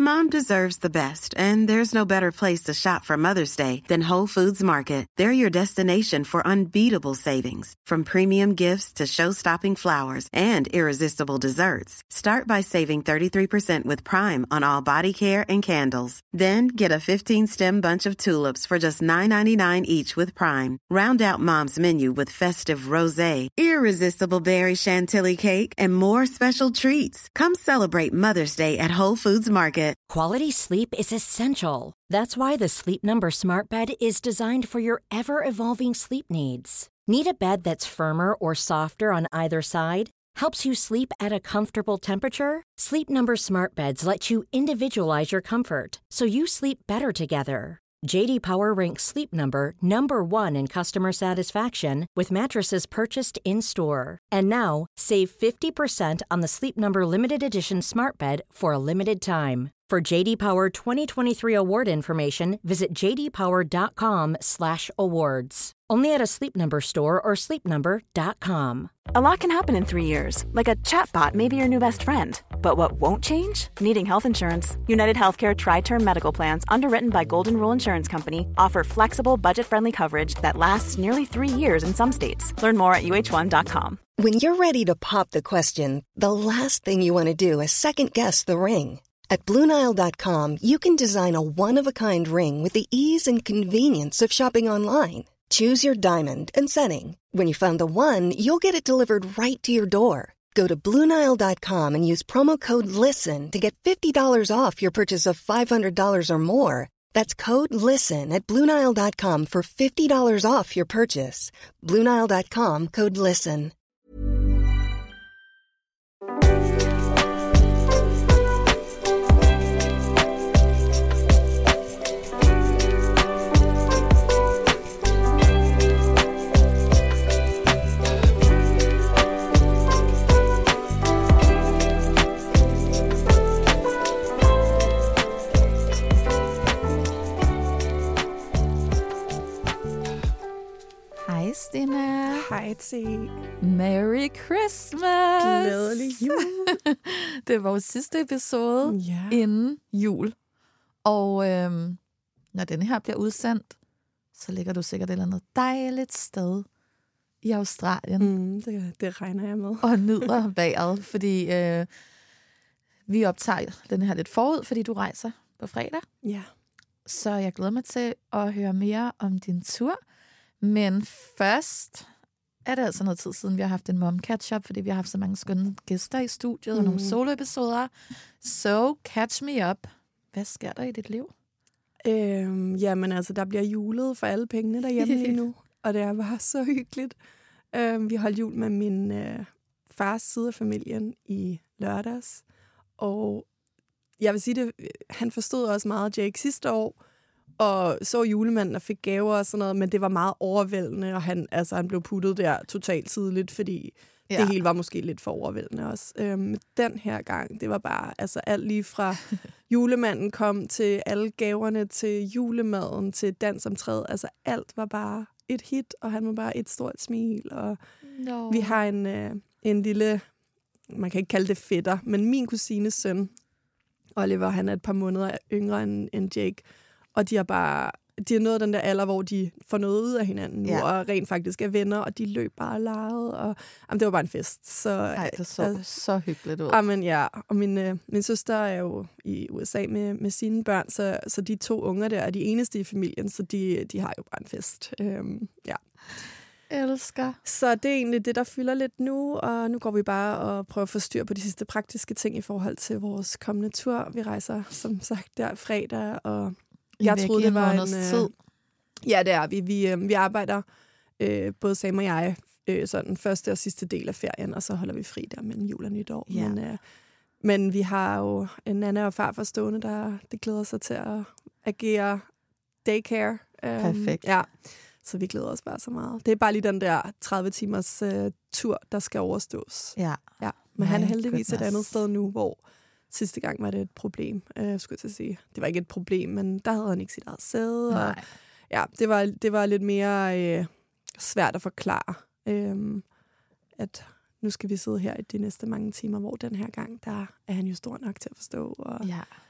Mom deserves the best, and there's no better place to shop for Mother's Day than Whole Foods Market. They're your destination for unbeatable savings, from premium gifts to show-stopping flowers and irresistible desserts. Start by saving 33% with Prime on all body care and candles. Then get a 15-stem bunch of tulips for just $9.99 each with Prime. Round out Mom's menu with festive rosé, irresistible berry chantilly cake, and more special treats. Come celebrate Mother's Day at Whole Foods Market. Quality sleep is essential. That's why the Sleep Number Smart Bed is designed for your ever-evolving sleep needs. Need a bed that's firmer or softer on either side? Helps you sleep at a comfortable temperature? Sleep Number Smart Beds let you individualize your comfort, so you sleep better together. J.D. Power ranks Sleep Number number 1 in customer satisfaction with mattresses purchased in-store. And now, save 50% on the Sleep Number Limited Edition Smart Bed for a limited time. For J.D. Power 2023 award information, visit jdpower.com/awards. Only at a Sleep Number store or sleepnumber.com. A lot can happen in 3 years, like a chatbot may be your new best friend. But what won't change? Needing health insurance. United Healthcare Tri-Term Medical Plans, underwritten by Golden Rule Insurance Company, offer flexible, budget-friendly coverage that lasts nearly 3 years in some states. Learn more at uh1.com. When you're ready to pop the question, the last thing you want to do is second-guess the ring. At BlueNile.com, you can design a one-of-a-kind ring with the ease and convenience of shopping online. Choose your diamond and setting. When you find the one, you'll get it delivered right to your door. Go to BlueNile.com and use promo code LISTEN to get $50 off your purchase of $500 or more. That's code LISTEN at BlueNile.com for $50 off your purchase. BlueNile.com, code LISTEN. Hej, Stina. Hej til. Merry Christmas. Glædelig jul. Det er vores sidste episode inden jul. Og når den her bliver udsendt, så ligger du sikkert et eller andet dejligt sted i Australien. Det regner jeg med. Og nyder vejret, fordi vi optager den her lidt forud, fordi du rejser på fredag. Ja. Så jeg glæder mig til at høre mere om din tur. Men først er det altså noget tid siden, vi har haft en mom catch-up, fordi vi har haft så mange skønne gæster i studiet og nogle soloepisoder. So, catch me up. Hvad sker der i dit liv? Jamen altså, der bliver julet for alle pengene derhjemme lige nu, og det er bare så hyggeligt. Vi holdt jul med min fars side af familien i lørdags, og jeg vil sige det, han forstod også meget Jake sidste år, og så julemanden og fik gaver og sådan noget, men det var meget overvældende, og han blev puttet der totalt tidligt, fordi det hele var måske lidt for overvældende også. Den her gang, det var bare alt lige fra julemanden kom til alle gaverne, til julemaden, til dans om træet. Alt var bare et hit, og han var bare et stort smil. Og vi har en lille, man kan ikke kalde det fætter, men min kusines søn, Oliver, han er et par måneder yngre end Jake, og de har nået den der alder, hvor de får noget ud af hinanden nu, og rent faktisk er venner, og de løb bare og legede, og det var bare en fest. Så, det så hyggeligt ud. Og min søster er jo i USA med sine børn, så de 2 unger der er de eneste i familien, så de har jo bare en fest. Elsker. Så det er egentlig det, der fylder lidt nu, og nu går vi bare og prøver at få styr på de sidste praktiske ting i forhold til vores kommende tur. Vi rejser, som sagt, der fredag, og jeg troede, det var en tid. Ja, det er vi. Vi arbejder, både Sam og jeg, sådan første og sidste del af ferien, og så holder vi fri der mellem jul og nytår. Ja. Men vi har jo en Anna og far forstående, der det glæder sig til at agere daycare. Perfekt. Ja, så vi glæder os bare så meget. Det er bare lige den der 30 timers tur, der skal overstås. Ja. Men han er heldigvis et andet sted nu, hvor sidste gang var det et problem, skulle jeg til at sige. Det var ikke et problem, men der havde han ikke sit eget sæde. Og, det var lidt mere svært at forklare, at nu skal vi sidde her i de næste mange timer, hvor den her gang, der er han jo stor nok til at forstå. Og,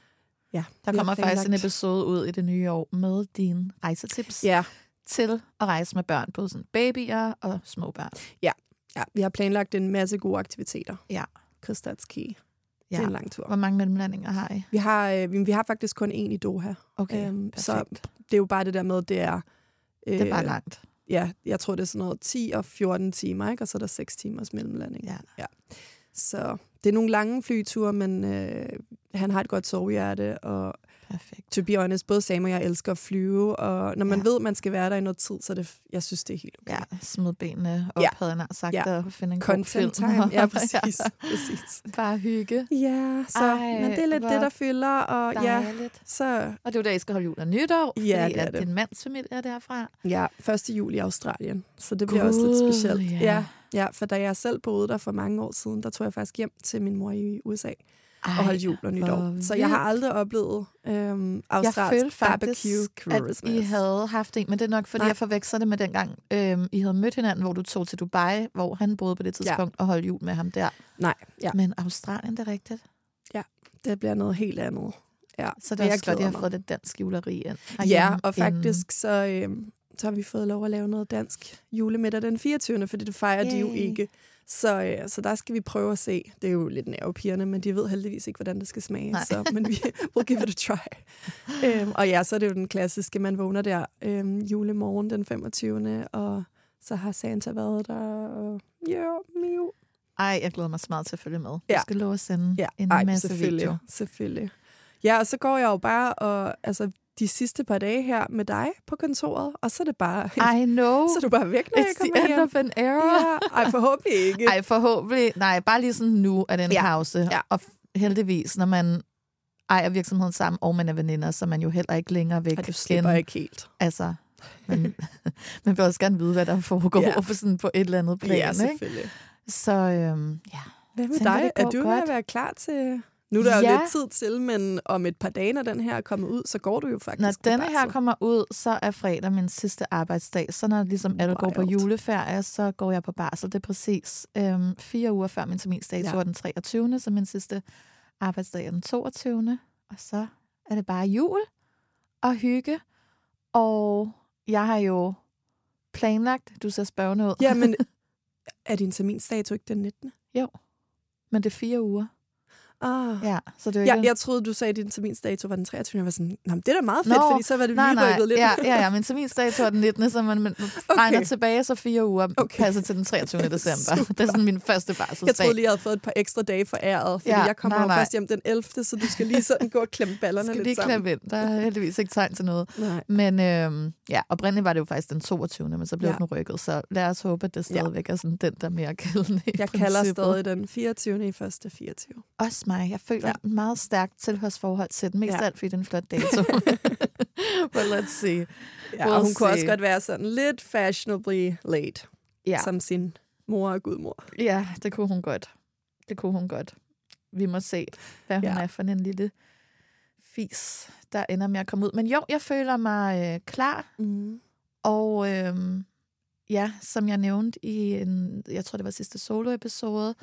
Ja, Der kommer faktisk en episode ud i det nye år med dine rejsetips til at rejse med børn, både sådan babyer og små børn. Ja, vi har planlagt en masse gode aktiviteter. Ja. Because that's key. Ja. Det er en lang tur. Hvor mange mellemlandinger har I? Vi har faktisk kun én i Doha. Okay, så det er jo bare det der med, det er... det er bare langt. Ja, jeg tror, det er sådan noget 10 og 14 timer, ikke? Og så er der 6 timers mellemlanding. Ja. Så det er nogle lange flyture, men han har et godt sovehjerte, og perfekt. To be honest, både Sam og jeg elsker at flyve, og når man ved, at man skal være der i noget tid, så jeg synes, det er helt okay. Ja, smid benene op, havde jeg sagt, og finde en god film. Time. Ja, præcis. præcis. Bare hygge. Ja, men det er lidt det, der fylder, og dejligt. Så... Og det er jo der, I skal holde jul og nytår, fordi det er at din mands familie er derfra. Ja, 1. juli i Australien, så det bliver også lidt specielt. Ja, for da jeg selv boede der for mange år siden, der tog jeg faktisk hjem til min mor i USA. Og holdt jul og nytår. Så jeg har aldrig oplevet australsk barbecue Christmas. At I havde haft en, men det er nok, fordi jeg forveksler det med dengang, I havde mødt hinanden, hvor du tog til Dubai, hvor han boede på det tidspunkt, og holdt jul med ham der. Nej, Men Australien, det er rigtigt? Ja, det bliver noget helt andet. Ja. Så det er også godt, at jeg har fået det dansk juleri ind. Ja, og faktisk så har vi fået lov at lave noget dansk julemiddag den 24. fordi det fejrer de jo ikke. Så der skal vi prøve at se. Det er jo lidt nervepirrende, men de ved heldigvis ikke, hvordan det skal smage. Men we'll give it a try. Og så er det jo den klassiske, man vågner der julemorgen den 25. Og så har Santa været der. Og miu. Ej, jeg glæder mig så meget til at følge med. Du skal love at sende en masse video. Selvfølgelig. Ja, og så går jeg jo bare og... de sidste par dage her med dig på kontoret, og så er det bare... I know. Så er du bare væk, når jeg kommer hjem. It's the end of an era. Ja, forhåbentlig ikke. Forhåbentlig. Nej, bare lige sådan nu er det en pause. Ja. Og heldigvis, når man ejer virksomheden sammen, og man er veninder, så er man jo heller ikke længere væk. Og du slipper ikke helt. Altså, man vil også gerne vide, hvad der foregår på et eller andet plan. Ja, selvfølgelig. Ikke? Så hvad med dig? Er du ved at være klar til... Nu er der jo lidt tid til, men om et par dage, når den her er kommet ud, så går du jo faktisk. Når denne her kommer ud, så er fredag min sidste arbejdsdag. Så når ligesom alle går på juleferie, så går jeg på barsel. Det er præcis 4 uger før min terminsdato er den 23. Så min sidste arbejdsdag er den 22. Og så er det bare jul og hygge. Og jeg har jo planlagt, du ser spørgende ud. Ja, men er din terminsdato ikke den 19? Jo, men det er 4 uger. Ja, så det ikke... Jeg troede, du sagde, at din terminsdato var den 23. Jeg var sådan, det er da meget fedt, fordi så var det lige rykket lidt. Ja, min terminsdato er den 19. Så man regner tilbage, så 4 uger passer til den 23. december. Det er sådan min første barselsdag. Jeg troede lige, jeg havde fået et par ekstra dage for æret, fordi jeg kommer jo først hjem den 11., så du skal lige sådan gå og klemme ballerne lidt sammen. Klemme ind. Der er heldigvis ikke tegn til noget. Nej. Men oprindeligt var det jo faktisk den 22., men så blev den rykket, så lad os håbe, at det stadigvæk er sådan den, der mere gældende i Jeg kalder stadig den 24. i første 24. Også mig. Jeg føler et meget stærkt tilhørsforhold til den. Mest alt, fordi den er en flot dato. But let's see. Ja, og hun kunne også godt være sådan lidt fashionably late. Ja. Som sin mor og gudmor. Ja, det kunne hun godt. Vi må se, hvad hun er for en lille fis, der ender med at komme ud. Men jo, jeg føler mig klar. Mm. Og som jeg nævnte i jeg tror, det var sidste solo-episode,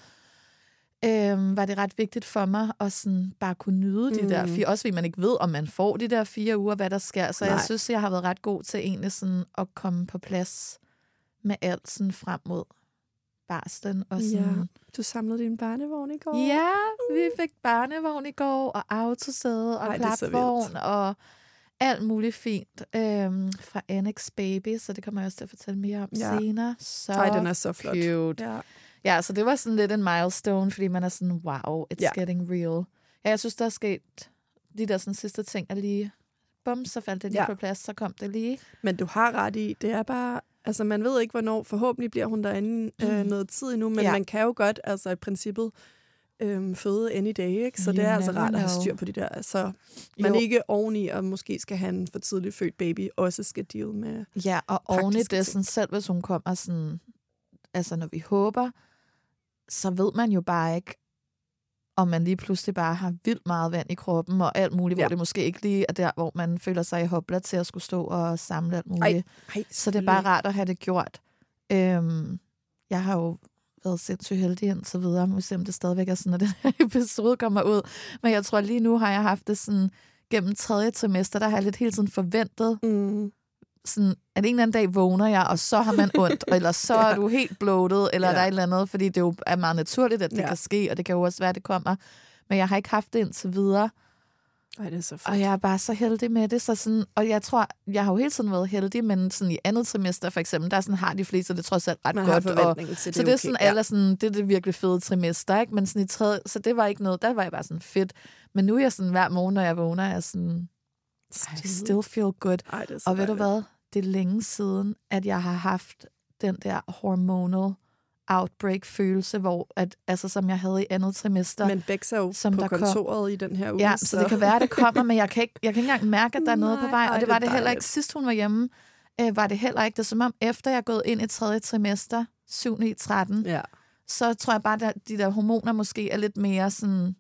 var det ret vigtigt for mig at sådan bare kunne nyde de der 4, også fordi man ikke ved, om man får de der 4 uger, hvad der sker. Så jeg synes, jeg har været ret god til egentlig sådan at komme på plads med alt sådan frem mod barslen. Og sådan. Du samlede din barnevogn i går. Ja, vi fik barnevogn i går, og autosæde, og klapvogn, og alt muligt fint fra Annex Baby, så det kommer jeg også til at fortælle mere om senere. Så den er så flot. Cute. Ja, så det var sådan lidt en milestone, fordi man er sådan, wow, it's getting real. Ja, jeg synes, der er sket de der sådan sidste ting, at lige, bum, så faldt det lige på plads, så kom det lige. Men du har ret i, det er bare, altså man ved ikke, hvornår, forhåbentlig bliver hun derinde noget tid endnu, men man kan jo godt, altså i princippet, føde any day, ikke? Så det er altså rart at have styr på de der, så man ikke oveni, og måske skal have en for tidligt født baby, også skal deal med. Ja, og oveni det sådan, selv hvis hun kommer sådan, altså når vi håber, så ved man jo bare ikke, om man lige pludselig bare har vildt meget vand i kroppen og alt muligt, hvor det måske ikke lige er der, hvor man føler sig i hopla til at skulle stå og samle alt muligt. Så det er bare rart at have det gjort. Jeg har jo været sindssygt heldig indtil videre. Vi må se, om det stadigvæk er sådan, at den her episode kommer ud. Men jeg tror, lige nu har jeg haft det sådan gennem 3. trimester, der har jeg lidt hele tiden forventet, sådan, at en eller anden dag vågner jeg, og så har man ondt, eller så er du helt bloated, eller der er et eller andet, fordi det jo er meget naturligt, at det kan ske, og det kan jo også være, at det kommer. Men jeg har ikke haft det indtil videre. Ej, det er så fedt. Og jeg er bare så heldig med det. Så sådan, og jeg tror, jeg har jo hele tiden været heldig, men sådan i 2. trimester for eksempel, der sådan har de fleste det trods alt ret man godt. Og, til det, så det er sådan, alle sådan, det er det virkelig fede trimester, ikke? Men sådan i 3. Så det var ikke noget, der var jeg bare sådan fedt. Men nu er jeg sådan, hver morgen, når jeg vågner, er jeg sådan, I still feel good. Ej, det er og ved du hvad? Det er længe siden, at jeg har haft den der hormonal outbreak-følelse, hvor som jeg havde i 2. trimester. Men Bex er jo på kontoret i den her uge. Ja, så det kan være, at det kommer, men jeg kan ikke engang mærke, at der er noget på vej. Og det var det heller ikke. Sidst hun var hjemme, var det heller ikke. Det er som om, efter jeg er gået ind i 3. trimester, 7-9-13, så tror jeg bare, at de der hormoner måske er lidt mere sådan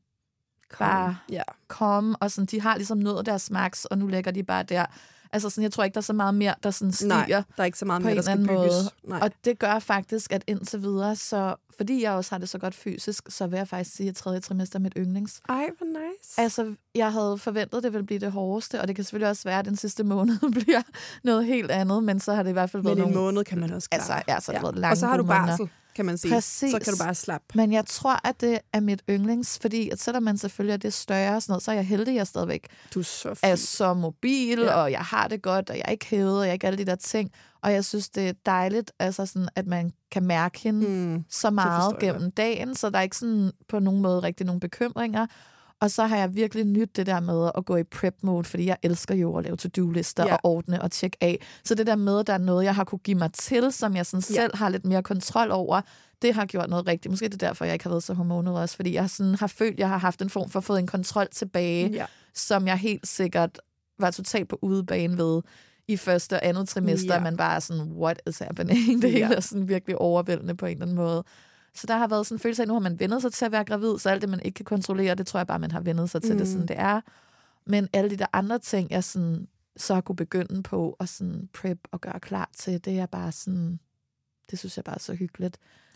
bare komme, og sådan, de har ligesom nået deres max, og nu lægger de bare der. Altså sådan, jeg tror ikke, der er så meget mere, der sådan stiger. Nej, der er ikke så meget mere, der skal bygges. Og det gør faktisk, at indtil videre, så fordi jeg også har det så godt fysisk, så vil jeg faktisk sige, at 3. trimester er mit yndlings. Ej, hvor nice. Altså, jeg havde forventet, at det ville blive det hårdeste, og det kan selvfølgelig også være, at den sidste måned bliver noget helt andet, men så har det i hvert fald været en måned kan man også klare. Altså, det har været lange. Og så har du barsel, kan man sige. Præcis. Så kan du bare slappe. Men jeg tror, at det er mit yndlings, fordi at selvom man selvfølgelig er det større og sådan noget, så er jeg heldig, at jeg stadigvæk du er så mobil, og jeg har det godt, og jeg er ikke hævet, og jeg er ikke alle de der ting. Og jeg synes, det er dejligt, altså sådan, at man kan mærke hende så meget gennem dagen, så der er ikke sådan på nogen måde rigtig nogle bekymringer. Og så har jeg virkelig nydt det der med at gå i prep-mode, fordi jeg elsker jo at lave to-do-lister og ordne og tjekke af. Så det der med, at der er noget, jeg har kunne give mig til, som jeg sådan selv har lidt mere kontrol over, det har gjort noget rigtigt. Måske det er derfor, jeg ikke har været så hormonet også, fordi jeg sådan har følt, at jeg har haft en form for at få en kontrol tilbage, som jeg helt sikkert var totalt på udebane ved i 1. og 2. trimester. Man bare er sådan, what is happening? Det hele er sådan virkelig overvældende på en eller anden måde. Så der har været sådan en følelse af, at nu har man vendet sig til at være gravid, så alt det, man ikke kan kontrollere, det tror jeg bare, man har vendet sig til det, sådan det er. Men alle de der andre ting, jeg sådan, så kunne begynde på at sådan prep og gøre klar til, det er bare sådan, det synes jeg bare er så hyggeligt.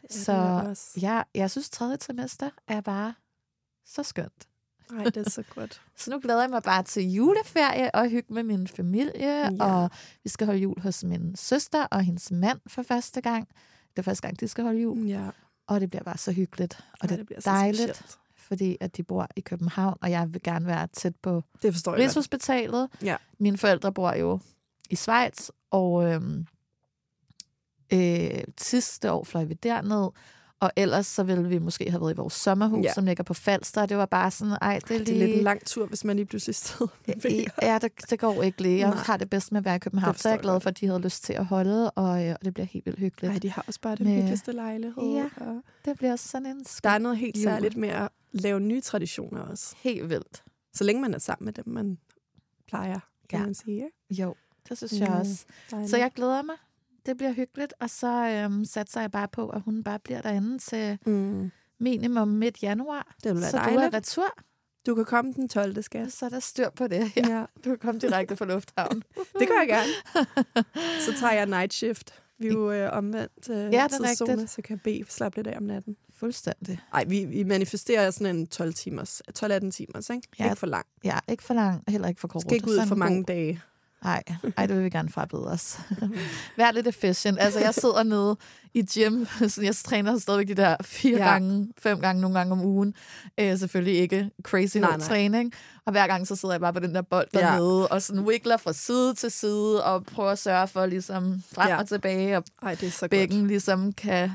Så jeg synes, 3. trimester er bare så skønt. Nej, det er så godt. Så nu glæder jeg mig bare til juleferie og hygge med min familie, og vi skal holde jul hos min søster og hendes mand for første gang. Det er første gang, de skal holde jul. Ja. Og det bliver bare så hyggeligt, og det er dejligt, fordi at de bor i København, og jeg vil gerne være tæt på Rigshospitalet. Ja. Mine forældre bor jo i Schweiz, og sidste år fløj vi derned, og ellers så ville vi måske have været i vores sommerhus, som ligger på Falster, og det var bare sådan, det er lidt en lang tur, hvis man lige pludselig stod. Ja, det går ikke lige. Jeg har det bedst med at være i København, så jeg er glad for, at de havde lyst til at holde, og det bliver helt vildt hyggeligt. Nej, de har også bare den hyggeligste lejlighed. Ja, det bliver sådan en der er noget helt særligt med at lave nye traditioner også. Helt vildt. Så længe man er sammen med dem, man plejer, kan man sige. Jo, det synes jeg også. Dejligt. Så jeg glæder mig. Det bliver hyggeligt, og så satser jeg bare på, at hun bare bliver derinde til minimum midt januar. Det vil være så dejligt. Du er retur. Du kan komme den 12. skat. Så er der styr på det. Ja. Du kan komme direkte fra lufthavnen. Det gør jeg gerne. Så tager jeg night shift. Vi er jo omvendt tidszone, så kan jeg slappe lidt af om natten. Fuldstændig. Nej, vi manifesterer sådan en 12-18 timers, ikke? Ja, ikke for lang. Ja, ikke for lang, heller ikke for kort. Skal ikke ud for mange dage. Nej, det vil vi gerne frabede os. Vær lidt efficient. Altså, jeg sidder nede i gym, så jeg træner stadigvæk de der 5 gange, nogle gange om ugen. Selvfølgelig ikke crazy hård træning. Og hver gang så sidder jeg bare på den der bold dernede, og sådan wiggler fra side til side, og prøver at sørge for ligesom frem og tilbage, og det er så bækken godt. Ligesom kan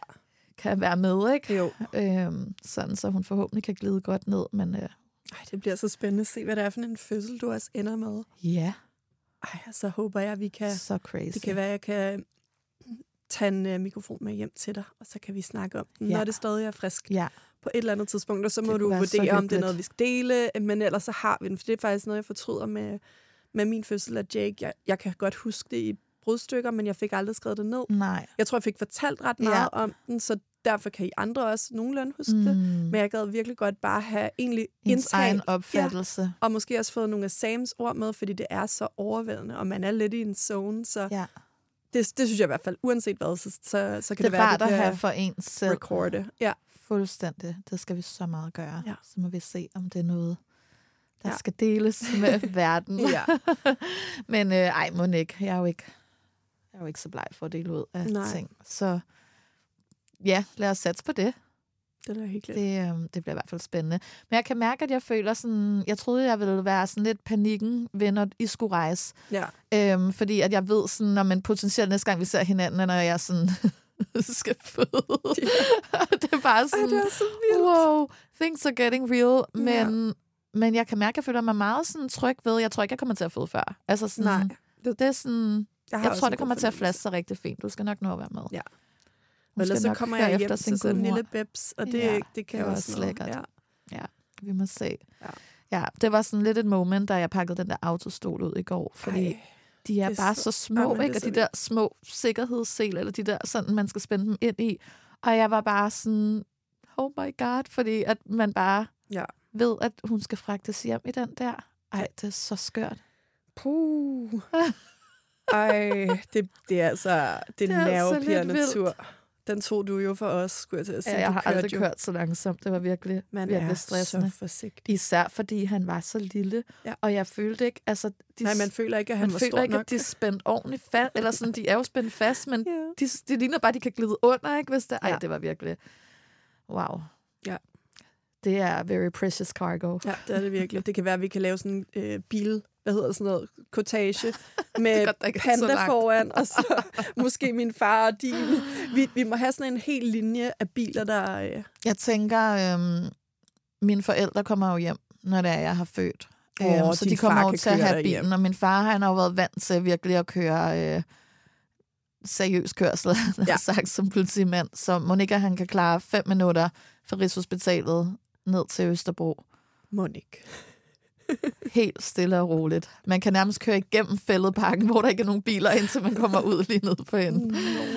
være med, ikke? Jo. Sådan, så hun forhåbentlig kan glide godt ned, men... det bliver så spændende at se, hvad det er for en fødsel, du også ender med. Ja. Så håber jeg, at vi kan... Så crazy. Det kan være, at jeg kan tage en mikrofon med hjem til dig, og så kan vi snakke om den, når det stadig er frisk på et eller andet tidspunkt. Og så må du vurdere, om det er noget, vi skal dele, men ellers så har vi den. For det er faktisk noget, jeg fortryder med min fødsel af Jake. Jeg kan godt huske det i brudstykker, men jeg fik aldrig skrevet det ned. Nej. Jeg tror, jeg fik fortalt ret meget om den, så derfor kan I andre også nogenlunde huske det. Men jeg gad virkelig godt bare have egentlig egen opfattelse. Ja, og måske også fået nogle af Sams ord med, fordi det er så overvældende, og man er lidt i en zone, så det synes jeg i hvert fald, uanset hvad, så kan det være, det kan have for ens selv. Recorde. Ja. Fuldstændig. Det skal vi så meget gøre. Ja. Så må vi se, om det er noget, der skal deles med verden. Ja. Men Monique, jeg er jo ikke så bleg for at dele ud af ting. Så ja, lad os satse på det. Det er hyggeligt. Det bliver i hvert fald spændende. Men jeg kan mærke, at jeg føler sådan... Jeg troede, jeg ville være sådan lidt panikken ved, når I skulle rejse. Ja. Fordi at jeg ved sådan, når man potentielt næste gang, vi ser hinanden, når jeg sådan skal føde. Ja. Det er bare sådan... det er så vildt. Wow, things are getting real. Men jeg kan mærke, at jeg føler mig meget sådan tryg ved... Jeg tror ikke, jeg kommer til at føde før. Altså sådan... Nej. Det er sådan... Jeg tror, det kommer til at flaske sig rigtig fint. Du skal nok nå at være med. Ja. Ellers så kommer jeg hjem til sådan en lille bebs, og det kan også lækkert. Ja, vi må se. Ja, det var sådan lidt et moment, da jeg pakkede den der autostol ud i går, fordi de er bare så små, ikke? Og de der små sikkerhedssele, eller de der sådan, man skal spænde dem ind i. Og jeg var bare sådan, oh my god, fordi at man bare ved, at hun skal fragtes hjem i den der. Ej, det er så skørt. Puh. Ej, det er altså det nervepirrende tur. Den tog du jo for os, skulle jeg til at sige. Ja, jeg har aldrig kørt så langsomt. Det var virkelig stressende. Så forsigtig. Især fordi han var så lille, og jeg følte ikke... Altså, nej, man føler ikke, at han var stor nok. Man føler ikke, at de er spændt ordentligt fast. Eller sådan, de er jo spændt fast, men de ligner bare, at de kan glide under, ikke? Hvis det... Ej, det var virkelig... Wow. Ja. Det er very precious cargo. Ja, det er det virkelig. Det kan være, at vi kan lave sådan en bil... Hvad hedder sådan noget? Cottage med godt, panda foran, og så måske min far og din. Vi må have sådan en hel linje af biler, der... Jeg tænker, mine forældre kommer jo hjem, når det er, jeg har født. Så de kommer jo til at have bilen, hjem. Og min far, han har jo været vant til virkelig at køre seriøs kørsel, sagt som politimand. Så Monika, han kan klare 5 minutter fra Rigshospitalet ned til Østerbro. Monika. Helt stille og roligt. Man kan nærmest køre igennem fældeparken, hvor der ikke er nogen biler, indtil man kommer ud lige ned på enden.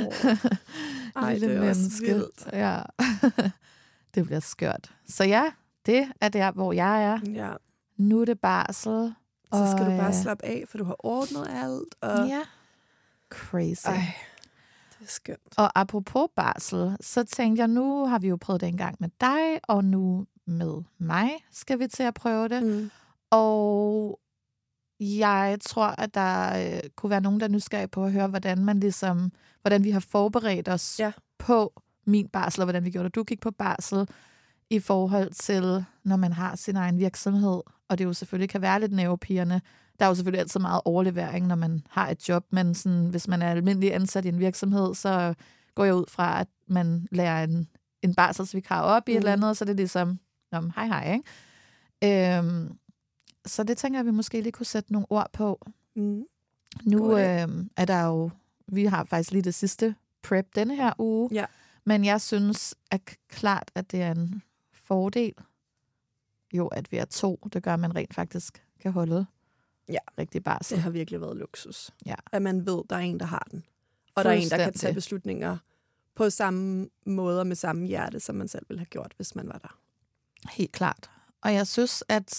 Ej, det er menneske. Også vildt. Ja. Det bliver skørt. Så ja, det er der, hvor jeg er. Ja. Nu er det barsel. Så skal du bare slappe af, for du har ordnet alt. Og... Ja. Crazy. Ej, det er skønt. Og apropos barsel, så tænkte jeg, nu har vi jo prøvet det en gang med dig, og nu med mig skal vi til at prøve det. Mm. Og jeg tror, at der kunne være nogen, der er nysgerrige på at høre, hvordan vi har forberedt os på min barsel, og hvordan vi gjorde det. Du gik på barsel i forhold til, når man har sin egen virksomhed, og det jo selvfølgelig kan være lidt nervepirrende. Der er jo selvfølgelig altid meget overlevering, når man har et job, men sådan, hvis man er almindelig ansat i en virksomhed, så går jeg ud fra, at man lærer en barselsvikar op i et eller andet, og så er det ligesom, hej, ikke? Så det tænker jeg, at vi måske lige kunne sætte nogle ord på. Mm. Nu er der jo, vi har faktisk lige det sidste prep denne her uge, men jeg synes klart, at det er en fordel, jo, at vi er 2. Det gør, at man rent faktisk kan holde rigtig barsel. Det har virkelig været luksus. Ja. At man ved, der er en, der har den. Og der er en, der kan tage beslutninger på samme måde med samme hjerte, som man selv ville have gjort, hvis man var der. Helt klart. Og jeg synes, at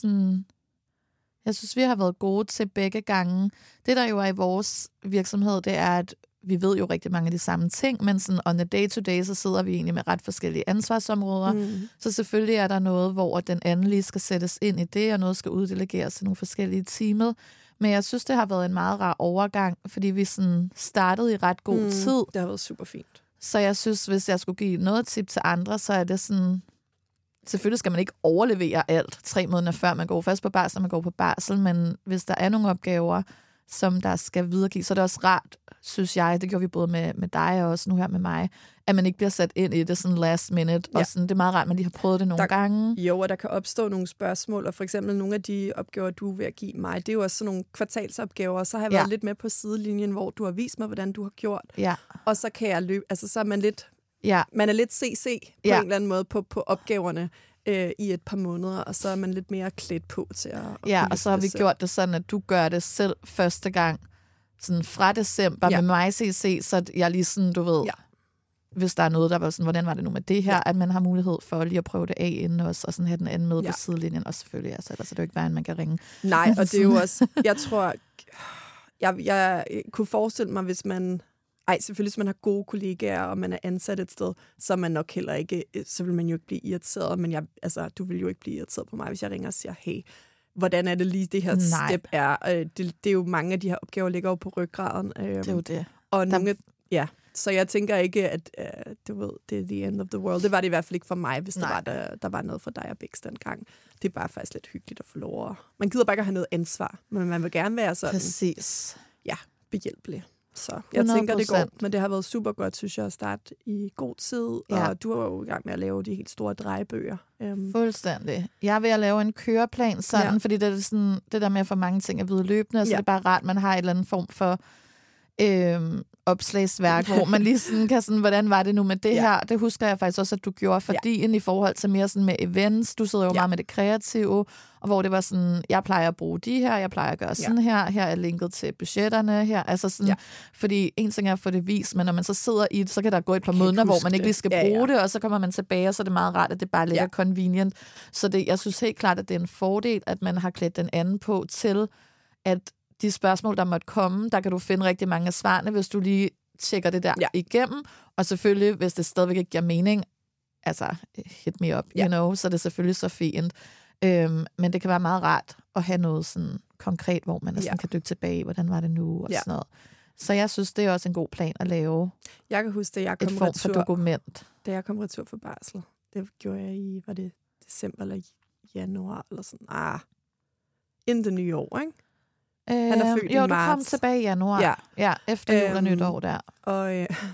vi har været gode til begge gange. Det, der jo er i vores virksomhed, det er, at vi ved jo rigtig mange af de samme ting, men sådan on the day-to-day, så sidder vi egentlig med ret forskellige ansvarsområder. Mm. Så selvfølgelig er der noget, hvor den anden lige skal sættes ind i det, og noget skal uddelegeres til nogle forskellige teamer. Men jeg synes, det har været en meget rar overgang, fordi vi sådan startede i ret god tid. Det har været super fint. Så jeg synes, hvis jeg skulle give noget tip til andre, så er det sådan... Selvfølgelig skal man ikke overlevere alt 3 måneder før man går først på barsel, og man går på barsel, men hvis der er nogle opgaver, som der skal videregives, så er det også rart, synes jeg, det gjorde vi både med dig og også nu her med mig, at man ikke bliver sat ind i det sådan last minute, og sådan, det er meget rart, at man lige har prøvet det nogle gange. Jo, og der kan opstå nogle spørgsmål, og for eksempel nogle af de opgaver, du er ved at give mig, det er jo også sådan nogle kvartalsopgaver, og så har jeg været lidt med på sidelinjen, hvor du har vist mig, hvordan du har gjort, og så kan jeg løbe, altså så er man lidt, man er lidt CC på en eller anden måde på opgaverne, i et par måneder, og så er man lidt mere klædt på til at og så har vi gjort det sådan, at du gør det selv første gang, sådan fra december med mig CC, så jeg lige sådan, du ved, hvis der er noget, der var sådan, hvordan var det nu med det her, at man har mulighed for lige at prøve det af inden også, og sådan have den anden med på sidelinjen, og selvfølgelig, altså, ellers er det jo ikke værre, end man kan ringe. Nej, og det er jo også, jeg tror, jeg kunne forestille mig, hvis man selvfølgelig, hvis man har gode kollegaer, og man er ansat et sted, så er man nok heller ikke, så vil man jo ikke blive irriteret, men du vil jo ikke blive irriteret på mig, hvis jeg ringer og siger, hey, hvordan er det lige, det her step er. Det er jo mange af de her opgaver, ligger jo på ryggraden. Det er jo det. Og så jeg tænker ikke, at du ved, det er the end of the world. Det var det i hvert fald ikke for mig, hvis der var noget for dig og Bix dengang. Det er bare faktisk lidt hyggeligt at få lov at... Man gider bare ikke at have noget ansvar, men man vil gerne være sådan... Præcis. Ja, behjælpelig. Så jeg 100%. Tænker, det går. Men det har været super godt, synes jeg, at starte i god tid. Ja. Og du er jo i gang med at lave de helt store drejebøger. Fuldstændig. Jeg er ved at lave en køreplan sådan, fordi det er sådan, det der med at få mange ting at vide løbende, så det er bare rart, man har en eller anden form for opslagsværk, hvor man lige sådan kan sådan, hvordan var det nu med det her? Det husker jeg faktisk også, at du gjorde, fordi i forhold til mere sådan med events, du sidder jo meget med det kreative, og hvor det var sådan, jeg plejer at bruge de her, jeg plejer at gøre sådan her er linket til budgetterne her, altså sådan, fordi en ting er at få det vist, men når man så sidder i det, så kan der gå et par måneder, hvor man ikke lige skal bruge det, og så kommer man tilbage, og så er det meget rart, at det bare ligger convenient. Så jeg synes helt klart, at det er en fordel, at man har klædt den anden på til, at de spørgsmål, der måtte komme, der kan du finde rigtig mange af svarene, hvis du lige tjekker det der igennem. Og selvfølgelig, hvis det stadigvæk ikke giver mening, altså hit me up, you know, så er det selvfølgelig så fint. Men det kan være meget rart at have noget sådan konkret, hvor man sådan kan dykke tilbage, hvordan var det nu, og sådan noget. Så jeg synes, det er også en god plan at lave. Jeg kan huske, at jeg kom et form for dokument. Da jeg kom retur for barsel, det gjorde jeg i, var det december eller januar, eller sådan, in the new year, ikke? Han er født i marts. Du kom tilbage i januar. Ja, efter jul og nytår der. Og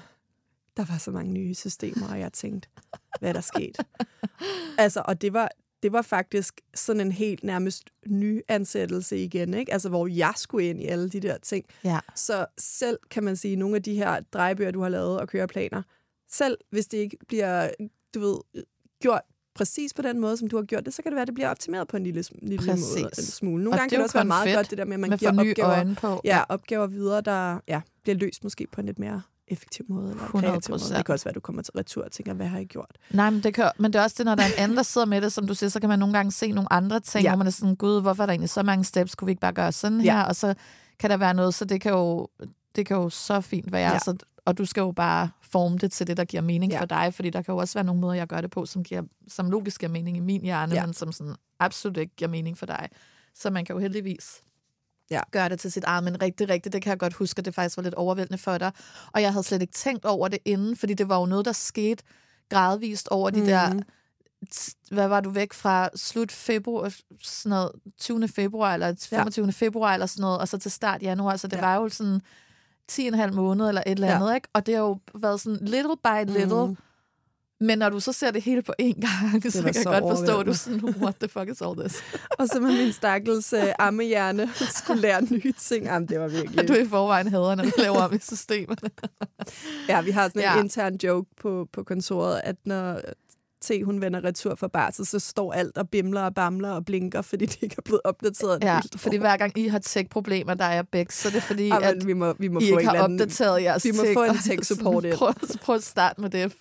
der var så mange nye systemer, og jeg tænkte, hvad er der sket? Altså, og det var faktisk sådan en helt nærmest ny ansættelse igen, ikke? Altså, hvor jeg skulle ind i alle de der ting. Ja. Så selv, kan man sige, nogle af de her drejebøger, du har lavet og køreplaner, selv hvis det ikke bliver, du ved, gjort præcis på den måde, som du har gjort det, så kan det være, at det bliver optimeret på en lille smule. Nogle gange kan det også være meget godt, det der med, at man giver opgaver videre, der bliver løst måske på en lidt mere effektiv måde, eller kreativ måde. Det kan også være, at du kommer til retur og tænker, hvad har jeg gjort? Nej, men det er også det, når der er en anden, der sidder med det, som du siger, så kan man nogle gange se nogle andre ting, hvor man er sådan, gud, hvorfor er der egentlig så mange steps? Kunne vi ikke bare gøre sådan her? Og så kan der være noget, så det kan jo så fint være. Så, og du skal jo bare forme det til det, der giver mening for dig, fordi der kan jo også være nogle måder, jeg gør det på, som logisk giver mening i min hjerne, men som sådan absolut ikke giver mening for dig. Så man kan jo heldigvis gøre det til sit eget, men rigtig, det kan jeg godt huske, at det faktisk var lidt overvældende for dig. Og jeg havde slet ikke tænkt over det inden, fordi det var jo noget, der skete gradvist over de der... Hvad var du væk fra? Slut februar, sådan noget, 20. februar, eller 25. februar, eller sådan noget, og så til start januar, så det var jo sådan 10,5 måneder, eller et eller andet, ikke? Og det har jo været sådan little by little, men når du så ser det hele på én gang, så kan jeg godt forstå, at du sådan, what the fuck is all this? Og så med min stakkels ammehjerne skulle lære nye ting. Jamen, det var virkelig... Du er i forvejen hader, når du laver om i systemerne. Ja, vi har sådan en intern joke på kontoret, at når hun vender retur for barsel, så står alt og bimler og bamler og blinker, fordi det ikke er blevet opdateret. Ja, fordi hver gang I har tech-problemer, der er Bix, så det er fordi, at vi må I få ikke har opdateret jeres tech. Vi må få en tech-support ind. Prøv at starte med det,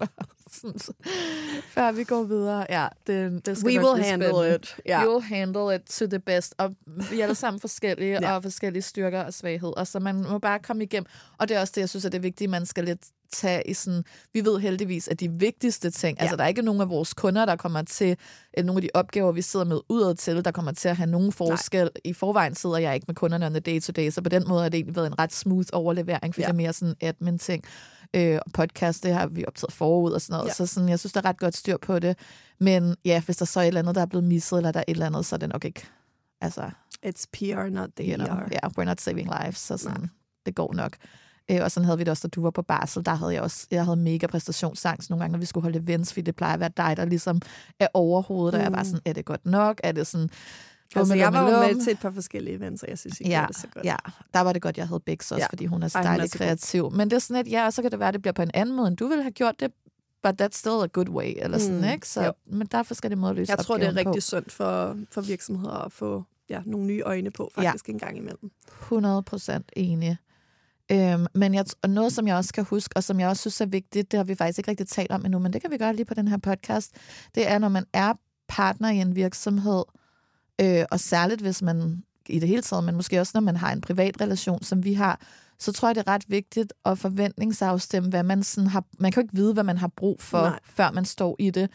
før vi går videre. Ja, det skal We will handle it. Yeah. You will handle it to the best. Og vi er alle sammen forskellige, og forskellige styrker og svagheder, så man må bare komme igennem. Og det er også det, jeg synes, at det er vigtigt, man skal lidt tage i sådan... Vi ved heldigvis, at de vigtigste ting... Altså, der er ikke nogen af vores kunder, der kommer til... Nogle af de opgaver, vi sidder med udad til, der kommer til at have nogen forskel. Nej. I forvejen sidder jeg ikke med kunderne on the day-to-day, så på den måde har det egentlig været en ret smooth overlevering, for det er mere sådan admin-ting. Og podcast, det har vi optaget forud og sådan noget. Så sådan, jeg synes, der er ret godt styr på det. Men ja, hvis der så er et eller andet, der er blevet misset, eller der er et eller andet, så er det nok ikke... Altså... It's PR, not the ER. Yeah, we're not saving lives, så sådan, det går nok. Og sådan havde vi det også, da du var på barsel. Der havde jeg havde mega præstationsangst nogle gange, når vi skulle holde events, fordi det plejer at være dig, der ligesom er overhovedet, og jeg var sådan, er det godt nok? Er det sådan... Altså, jeg var jo med til et par forskellige events, og jeg synes ikke, det så godt. Ja, der var det godt, jeg havde Bix også, fordi hun er så dejligt kreativ. Men det er sådan, at så kan det være, at det bliver på en anden måde, end du ville have gjort det, but that's still a good way, eller sådan, ikke? Så, men der er forskellige måder at løse opgaven på. Jeg tror, det er rigtig sundt for virksomheder at få nogle nye øjne på, faktisk en gang imellem. 100% enig. Men noget, som jeg også kan huske, og som jeg også synes er vigtigt, det har vi faktisk ikke rigtig talt om endnu, men det kan vi gøre lige på den her podcast, det er, når man er partner i en virksomhed, og særligt hvis man i det hele taget, men måske også når man har en privat relation, som vi har, så tror jeg, det er ret vigtigt at forventningsafstemme, hvad man sådan har... Man kan jo ikke vide, hvad man har brug for, før man står i det.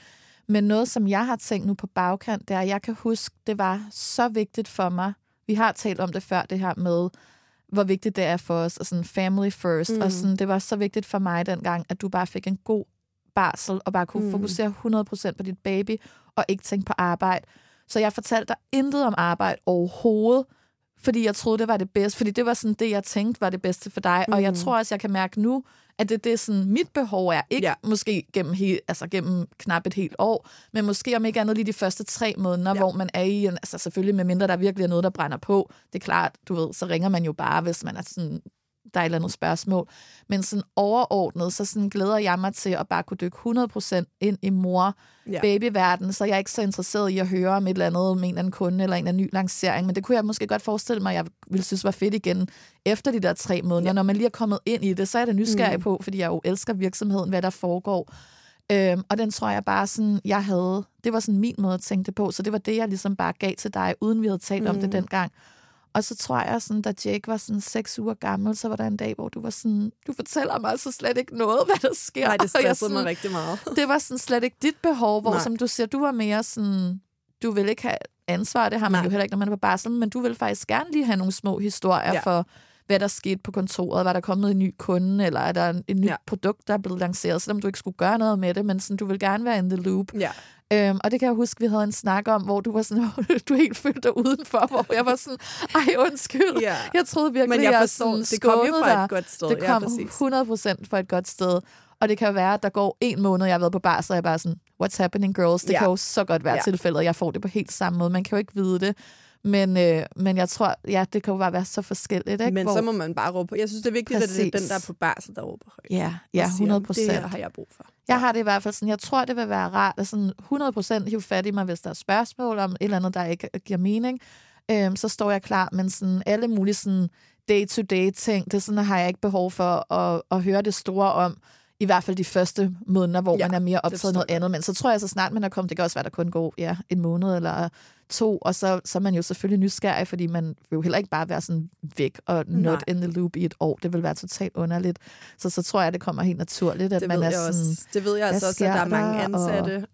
Men noget, som jeg har tænkt nu på bagkant, det er, at jeg kan huske, det var så vigtigt for mig. Vi har talt om det før, det her med, hvor vigtigt det er for os, og sådan family first. Og sådan, det var så vigtigt for mig dengang, at du bare fik en god barsel, og bare kunne fokusere 100% på dit baby, og ikke tænke på arbejde. Så jeg fortalte dig intet om arbejde overhovedet, fordi jeg troede, det var det bedste. Fordi det var sådan det, jeg tænkte var det bedste for dig. Og jeg tror også, jeg kan mærke nu, at det er sådan, mit behov er. Ikke måske gennem knap et helt år, men måske om ikke andet lige de første 3 måneder, hvor man er i en... Altså selvfølgelig, med mindre der virkelig er noget, der brænder på. Det er klart, du ved, så ringer man jo bare, hvis man er sådan... Der er et eller andet spørgsmål. Men sådan overordnet, så sådan glæder jeg mig til at bare kunne dykke 100% ind i mor-babyverden, så jeg er ikke så interesseret i at høre om et eller andet med en eller anden kunde eller en ny lancering, men det kunne jeg måske godt forestille mig, at jeg ville synes var fedt igen efter de der 3 måneder. Når man lige er kommet ind i det, så er det nysgerrig på, fordi jeg jo elsker virksomheden, hvad der foregår. Og den tror jeg bare sådan, jeg havde, det var sådan min måde at tænke det på, så det var det, jeg ligesom bare gav til dig, uden vi havde talt om det dengang. Og så tror jeg, sådan, da Jake var sådan 6 uger gammel, så var der en dag, hvor du var sådan, du fortæller mig altså slet ikke noget, hvad der sker. Nej, det stressede mig rigtig meget. Det var sådan slet ikke dit behov, hvor som du siger, du var mere sådan, du vil ikke have ansvar, det har man jo heller ikke, når man er på barsel, men du vil faktisk gerne lige have nogle små historier for, hvad der skete på kontoret, var der kommet en ny kunde, eller er der en ny produkt, der er blevet lanceret, selvom du ikke skulle gøre noget med det, men sådan, du vil gerne være in the loop. Ja. Og det kan jeg huske, vi havde en snak om, hvor du var sådan, du helt følte dig udenfor, hvor jeg var sådan, ej undskyld, jeg troede virkelig, men jeg forstår, det kom jo fra et godt sted. Det kom 100% fra et godt sted, og det kan jo være, at der går 1 måned, jeg har været på barsel, og jeg bare sådan, what's happening girls, det kan jo så godt være tilfældet, jeg får det på helt samme måde, man kan jo ikke vide det. Men jeg tror, det kan jo bare være så forskelligt. Ikke? Men så må man bare råbe på. Jeg synes, det er vigtigt, at det er den, der er på barsel, der råber højt. Ja, 100%. Det har jeg brug for. Jeg har det i hvert fald sådan, jeg tror, det vil være rart at sådan 100% hive fat i mig, hvis der er spørgsmål om et eller andet, der ikke giver mening. Så står jeg klar, men sådan alle mulige sådan day-to-day ting, det sådan, har jeg ikke behov for at høre det store om. I hvert fald de første måneder, hvor man er mere optaget noget andet. Men så tror jeg, så snart man er kommet, det kan også være, der kun går 1 måned eller 2, og så er man jo selvfølgelig nysgerrig, fordi man vil jo heller ikke bare være sådan væk og not in the loop i et år. Det vil være totalt underligt. Så tror jeg, det kommer helt naturligt, at man er sådan... Det ved jeg altså også, at der er mange ansatte,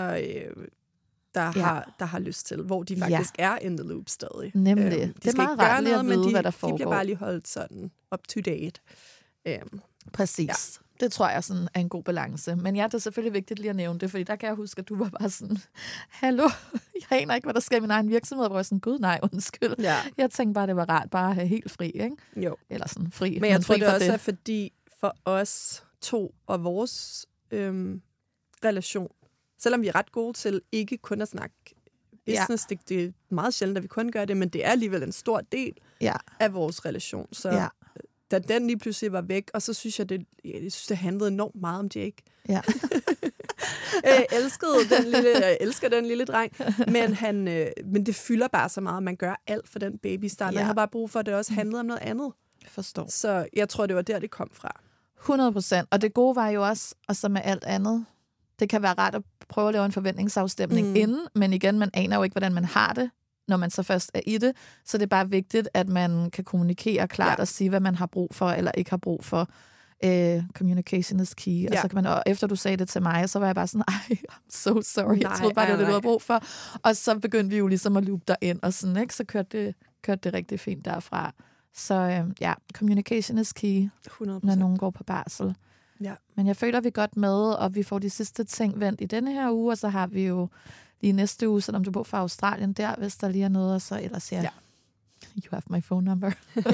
der har lyst til, hvor de faktisk er in the loop stadig. Nemlig. De det er meget rart lige at vide, hvad der foregår. De bliver bare lige holdt sådan up to date. Præcis. Ja. Det tror jeg sådan er en god balance. Men det er selvfølgelig vigtigt lige at nævne det, fordi der kan jeg huske, at du var bare sådan, hallo, jeg aner ikke, hvad der sker i min egen virksomhed, hvor jeg sådan, gud nej, undskyld. Ja. Jeg tænkte bare, det var rart bare at have helt fri, ikke? Jo. Eller sådan fri. Men jeg tror, det også er fordi for os 2 og vores relation, selvom vi er ret gode til ikke kun at snakke business, det er meget sjældent, at vi kun gør det, men det er alligevel en stor del af vores relation. Så da den lige pludselig var væk, og så synes jeg, det handlede enormt meget om Jake. Ja. Jeg elsker den lille dreng, men det fylder bare så meget, man gør alt for den babystart. Jeg har bare brug for, at det også handlede om noget andet. Forstår. Så jeg tror, det var der, det kom fra. 100%. Og det gode var jo også, og så med alt andet, det kan være rart at prøve at lave en forventningsafstemning inden, men igen, man aner jo ikke, hvordan man har det, når man så først er i det. Så det er bare vigtigt, at man kan kommunikere klart og sige, hvad man har brug for eller ikke har brug for. Communication is key. Ja. Og så kan man, og efter du sagde det til mig, så var jeg bare sådan, I'm so sorry. Jeg troede bare, det var det, du havde brug for. Og så begyndte vi jo ligesom at loop derind, og sådan, ikke? Så kørte det rigtig fint derfra. Så communication is key, 100%. Når nogen går på barsel. Ja. Men jeg føler, vi er godt med, og vi får de sidste ting vendt i denne her uge, og så har vi jo lige næste uge, selvom du bor fra Australien der, hvis der lige er noget, og så ellers you have my phone number.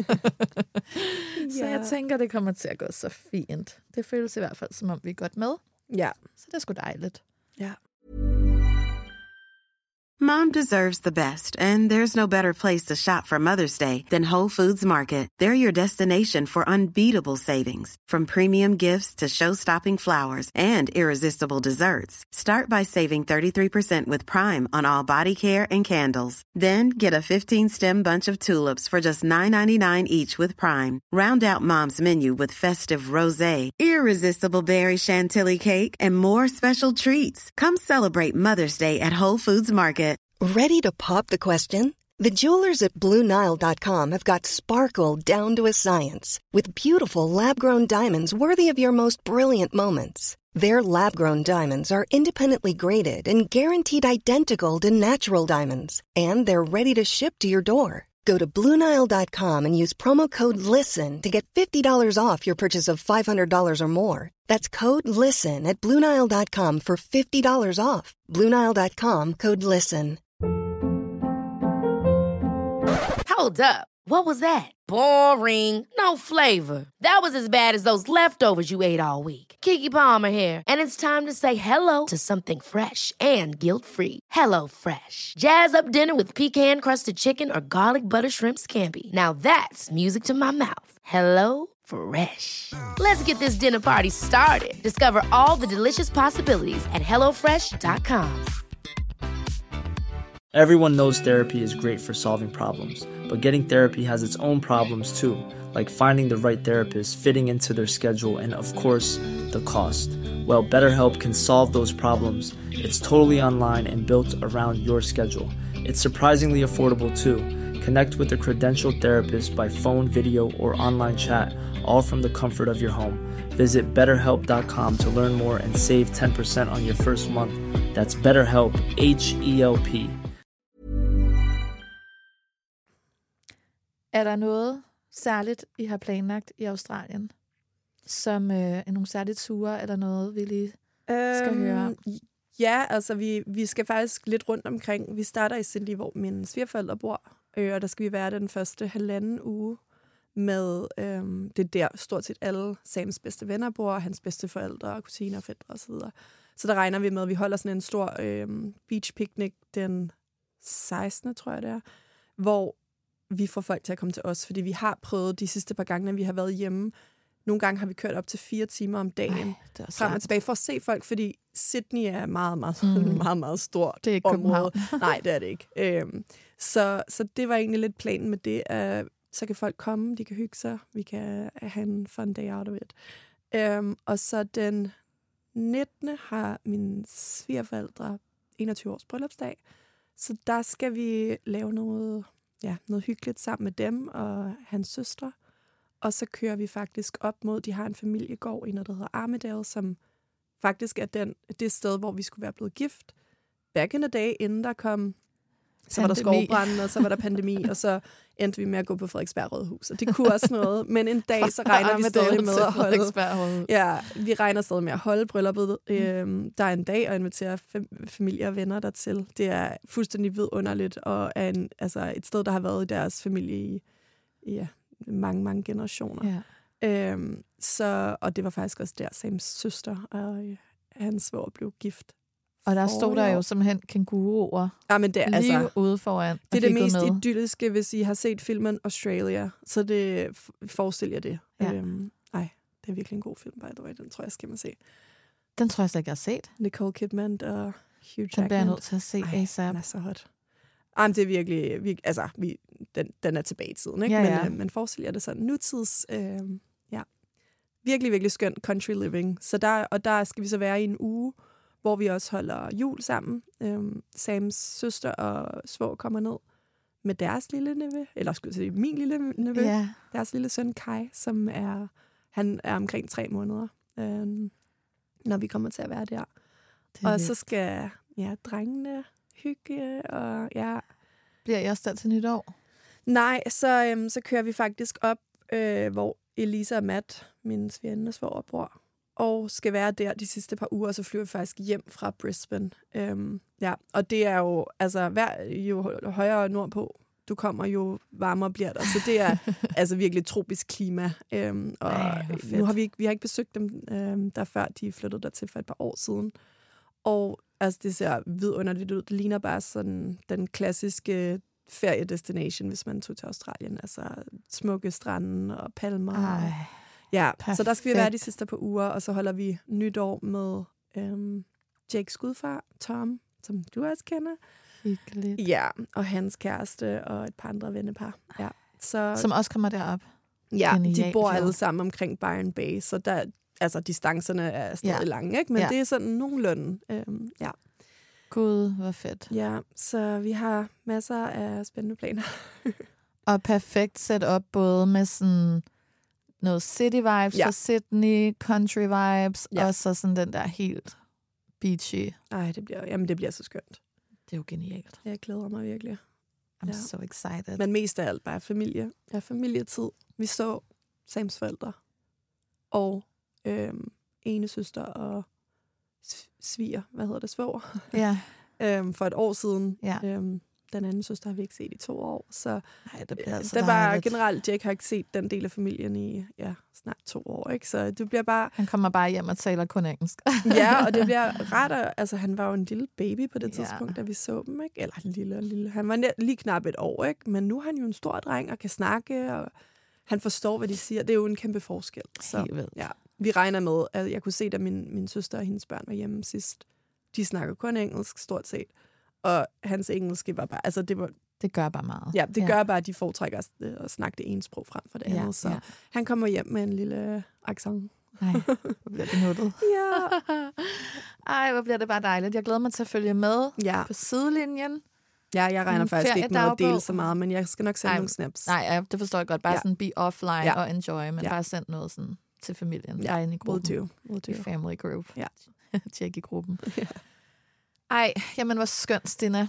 Så jeg tænker, det kommer til at gå så fint. Det føles i hvert fald, som om vi er godt med. Ja. Så det er sgu dejligt. Ja. Mom deserves the best, and there's no better place to shop for Mother's Day than Whole Foods Market. They're your destination for unbeatable savings, from premium gifts to show-stopping flowers and irresistible desserts. Start by saving 33% with Prime on all body care and candles. Then get a 15-stem bunch of tulips for just $9.99 each with Prime. Round out Mom's menu with festive rosé, irresistible berry chantilly cake, and more special treats. Come celebrate Mother's Day at Whole Foods Market. Ready to pop the question? The jewelers at BlueNile.com have got sparkle down to a science with beautiful lab-grown diamonds worthy of your most brilliant moments. Their lab-grown diamonds are independently graded and guaranteed identical to natural diamonds, and they're ready to ship to your door. Go to BlueNile.com and use promo code LISTEN to get $50 off your purchase of $500 or more. That's code LISTEN at BlueNile.com for $50 off. BlueNile.com, code LISTEN. Hold up. What was that? Boring. No flavor. That was as bad as those leftovers you ate all week. Keke Palmer here, and it's time to say hello to something fresh and guilt-free. Hello Fresh. Jazz up dinner with pecan-crusted chicken or garlic butter shrimp scampi. Now that's music to my mouth. Hello Fresh. Let's get this dinner party started. Discover all the delicious possibilities at hellofresh.com. Everyone knows therapy is great for solving problems, but getting therapy has its own problems too, like finding the right therapist, fitting into their schedule, and of course, the cost. Well, BetterHelp can solve those problems. It's totally online and built around your schedule. It's surprisingly affordable too. Connect with a credentialed therapist by phone, video, or online chat, all from the comfort of your home. Visit BetterHelp.com to learn more and save 10% on your first month. That's BetterHelp, H-E-L-P. Er der noget særligt, I har planlagt i Australien, som er nogle særligt ture, eller noget, vi lige skal høre om? Ja, altså vi skal faktisk lidt rundt omkring. Vi starter i Sydney, hvor mine svigerforældre bor, og der skal vi være den første 1,5 uge med, det der stort set alle Sams bedste venner bor, hans bedste forældre, kusiner, fætre osv. Så der regner vi med, at vi holder sådan en stor beach picnic den 16. tror jeg det er, hvor vi får folk til at komme til os, fordi vi har prøvet de sidste par gange, når vi har været hjemme. Nogle gange har vi kørt op til 4 timer om dagen frem og tilbage for at se folk, fordi Sydney er meget, meget stort. Det er ikke område. Nej, det er det ikke. Så det var egentlig lidt planen med det. Så kan folk komme, de kan hygge sig, vi kan have en fun day out of it. Og så den 19. har mine svigerforældre 21 års bryllupsdag, så der skal vi lave noget hyggeligt sammen med dem og hans søstre. Og så kører vi faktisk op mod, de har en familiegård i noget, der hedder Armidale, som faktisk er det sted, hvor vi skulle være blevet gift. Back in the day, inden der kom, så var der skovbranden, og så var der pandemi, og så endte vi med at gå på Frederiksberg Rådhus. Og det kunne også noget, men en dag, så regner vi stadig med at holde. Ja, vi regner stadig med at holde brylluppet. Der er en dag at invitere familie og venner dertil. Det er fuldstændig vidunderligt, og er et sted, der har været i deres familie i mange generationer. Ja. Og det var faktisk også der, Sams søster og hans svoger blev gift. Og der stod der jo simpelthen kænguruer lige ude foran. Det er det mest idylliske, hvis I har set filmen Australia. Så det forestiller jeg det. Ja. Det er virkelig en god film, by the way. Den tror jeg, skal man se. Den tror jeg slet ikke, jeg har set. Nicole Kidman og Hugh Jackman. Den bliver jeg nødt til at se ASAP. Den er så hot. Det er virkelig den er tilbage i tiden, ikke? Ja. Men forestiller jeg det sådan nutids... Virkelig, virkelig skøn country living. Så der skal vi så være i en uge, hvor vi også holder jul sammen. Sams søster og svoger kommer ned med deres lille nevø, eller skulle jeg sige min lille nevø, deres lille søn Kai, han er omkring 3 måneder, når vi kommer til at være der. Og så skal drengene hygge, og Bliver I også der til nytår? Nej, så kører vi faktisk op, hvor Elisa og Matt, min svigerinde og svoger, bor, og skal være der de sidste par uger, og så flyver vi faktisk hjem fra Brisbane. Og det er jo, jo højere nordpå du kommer, jo varmere bliver der. Så det er virkelig tropisk klima. Nu har vi har ikke besøgt dem, der før de flyttede dertil for et par år siden. Og det ser vidunderligt ud. Det ligner bare sådan den klassiske feriedestination, hvis man tog til Australien. Altså smukke strande og palmer. Så der skal vi være de sidste par uger, og så holder vi nytår med Jakes gudfar, Tom, som du også kender. Hyggeligt. Ja, og hans kæreste og et par andre vennepar. Ja, så, som også kommer derop. Ja, de bor alle sammen omkring Byron Bay, så der, distancerne er stadig lange, ikke? Men det er sådan nogenlunde. Gud, hvor fedt. Ja, så vi har masser af spændende planer. Og perfekt setup, både med sådan noget city vibes fra Sydney, country vibes, og så sådan den der helt beachy. Ej, det bliver så skønt. Det er jo genialt. Jeg glæder mig virkelig. I'm so excited. Men mest af alt bare familie. Ja, familietid. Vi så Sams forældre. Og ene søster og sviger, svoger. Ja. For et år siden. Ja. Den anden søster har vi ikke set i 2 år. Så det bliver altså det var generelt, Jake har ikke set den del af familien i snart 2 år. Ikke? Så det bliver bare... Han kommer bare hjem og taler kun engelsk. Ja, og det bliver ret... Altså, han var jo en lille baby på det tidspunkt, da vi så dem. Ikke? Eller lille. Han var lige knap et år, ikke? Men nu er han jo en stor dreng og kan snakke, og han forstår, hvad de siger. Det er jo en kæmpe forskel. Så, helt vildt. Ja, vi regner med, at jeg kunne se, da min søster og hendes børn var hjemme sidst. De snakker kun engelsk, stort set. Og hans engelske var bare... Altså, det gør bare meget. Ja, det gør bare, at de foretrækker at snakke det ene sprog frem for det andet. Så han kommer hjem med en lille accent. Nej, hvor bliver det nuttet. Ja. Ej, hvor bliver det bare dejligt. Jeg glæder mig til at følge med på sidelinjen. Ja, jeg regner faktisk ikke med at dele så meget, men jeg skal nok sende nogle snaps. Nej, det forstår jeg godt. Bare sådan be offline og enjoy, men bare send noget sådan til familien. Der inde i gruppen. Will do. I family group. Ja. Tjek i gruppen. Ja. Ej, jamen hvor skønt, Stina.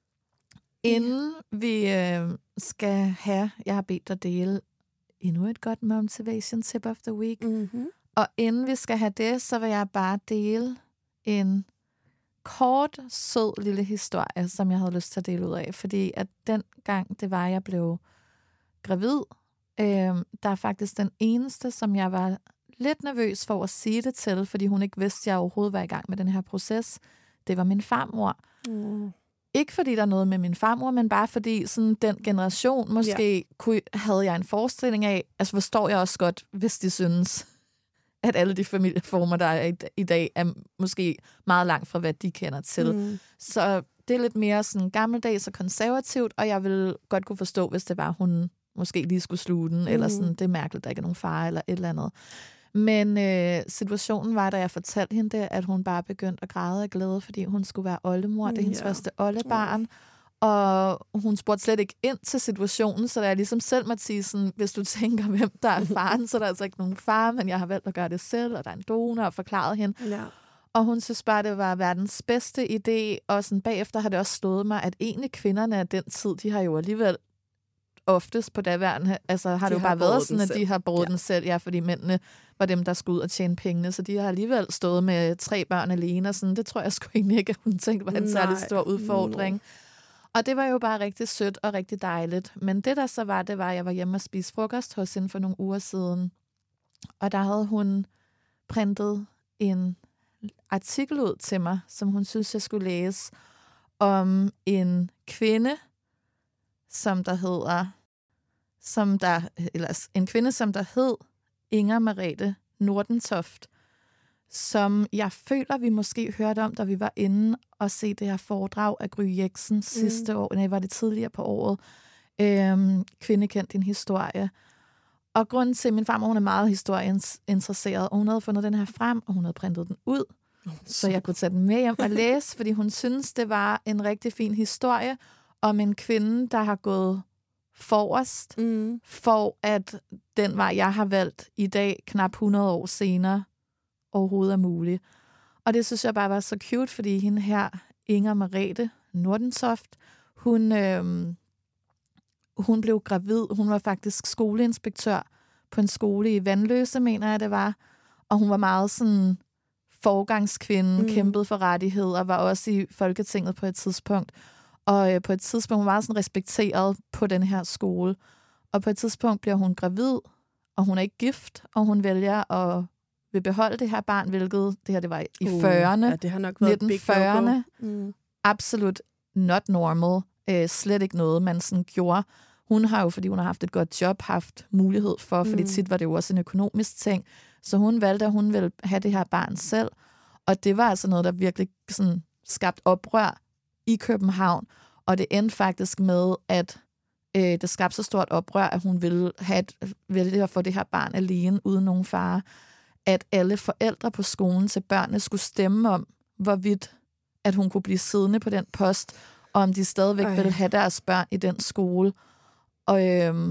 Inden vi skal have, jeg har bedt dig dele endnu et godt motivation tip of the week. Mm-hmm. Og inden vi skal have det, så vil jeg bare dele en kort, sød lille historie, som jeg havde lyst til at dele ud af. Fordi at den gang, det var, jeg blev gravid, der er faktisk den eneste, som jeg var lidt nervøs for at sige det til, fordi hun ikke vidste, at jeg overhovedet var i gang med den her proces. Det var min farmor. Ikke fordi der er noget med min farmor, men bare fordi sådan den generation måske havde jeg en forestilling af, altså forstår jeg også godt, hvis de synes, at alle de familieformer, der er i dag, er måske meget langt fra, hvad de kender til. Så det er lidt mere sådan gammeldags og konservativt, og jeg ville godt kunne forstå, hvis det var, hun måske lige skulle sluge den, eller sådan, det er mærkeligt, der ikke er nogen far eller et eller andet. Men situationen var, da jeg fortalte hende det, at hun bare begyndte at græde af glæde, fordi hun skulle være oldemor. Det er hendes første oldebarn. Og hun spurgte slet ikke ind til situationen, så da jeg ligesom selv måtte sige sådan, hvis du tænker, hvem der er faren, så er der altså ikke nogen far, men jeg har valgt at gøre det selv, og der er en donor, og forklaret hende. Ja. Og hun synes bare, det var verdens bedste idé, og sådan bagefter har det også slået mig, at egentlig kvinderne af den tid, de har jo alligevel oftest på daværende, altså har det jo bare været sådan, at de har båret den selv, fordi mændene var dem, der skulle ud og tjene pengene, så de har alligevel stået med 3 børn alene, og sådan, det tror jeg sgu egentlig ikke, at hun tænkte var en særlig stor udfordring. Og det var jo bare rigtig sødt og rigtig dejligt. Men det der så var, det var, at jeg var hjemme og spise frokost hos hende for nogle uger siden, og der havde hun printet en artikel ud til mig, som hun synes, jeg skulle læse, om en kvinde, som der hed Inger Merete Nordentoft, som jeg føler, vi måske hørte om, da vi var inde og se det her foredrag af Gry Jeksen sidste år. Nej, var det tidligere på året. Kvinde kendt din historie. Og grunden til, at min farmor, hun er meget historieinteresseret, og hun havde fundet den her frem, og hun havde printet den ud, så jeg kunne tage den med hjem og læse, fordi hun synes, det var en rigtig fin historie om en kvinde, der har gået forrest, for at den vej, jeg har valgt i dag, knap 100 år senere, overhovedet er mulig. Og det synes jeg bare var så cute, fordi hende her, Inger Merete Nordentoft, hun blev gravid. Hun var faktisk skoleinspektør på en skole i Vandløse, mener jeg det var. Og hun var meget sådan forgangskvinde, kæmpede for rettigheder, var også i Folketinget på et tidspunkt. Og på et tidspunkt, hun var sådan respekteret på den her skole. Og på et tidspunkt bliver hun gravid, og hun er ikke gift, og hun vælger at vil beholde det her barn, hvilket det her det var i 40'erne. Ja, det har nok været 1940'erne. Absolut not normal. Slet ikke noget, man sådan gjorde. Hun har jo, fordi hun har haft et godt job, haft mulighed for, fordi tit var det jo også en økonomisk ting. Så hun valgte, at hun ville have det her barn selv. Og det var altså noget, der virkelig sådan skabt oprør i København. Og det endte faktisk med, at det skabte så stort oprør, at hun ville vælge at få det her barn alene, uden nogen far. At alle forældre på skolen til børnene skulle stemme om, hvorvidt at hun kunne blive siddende på den post, og om de stadigvæk ville have deres børn i den skole. Og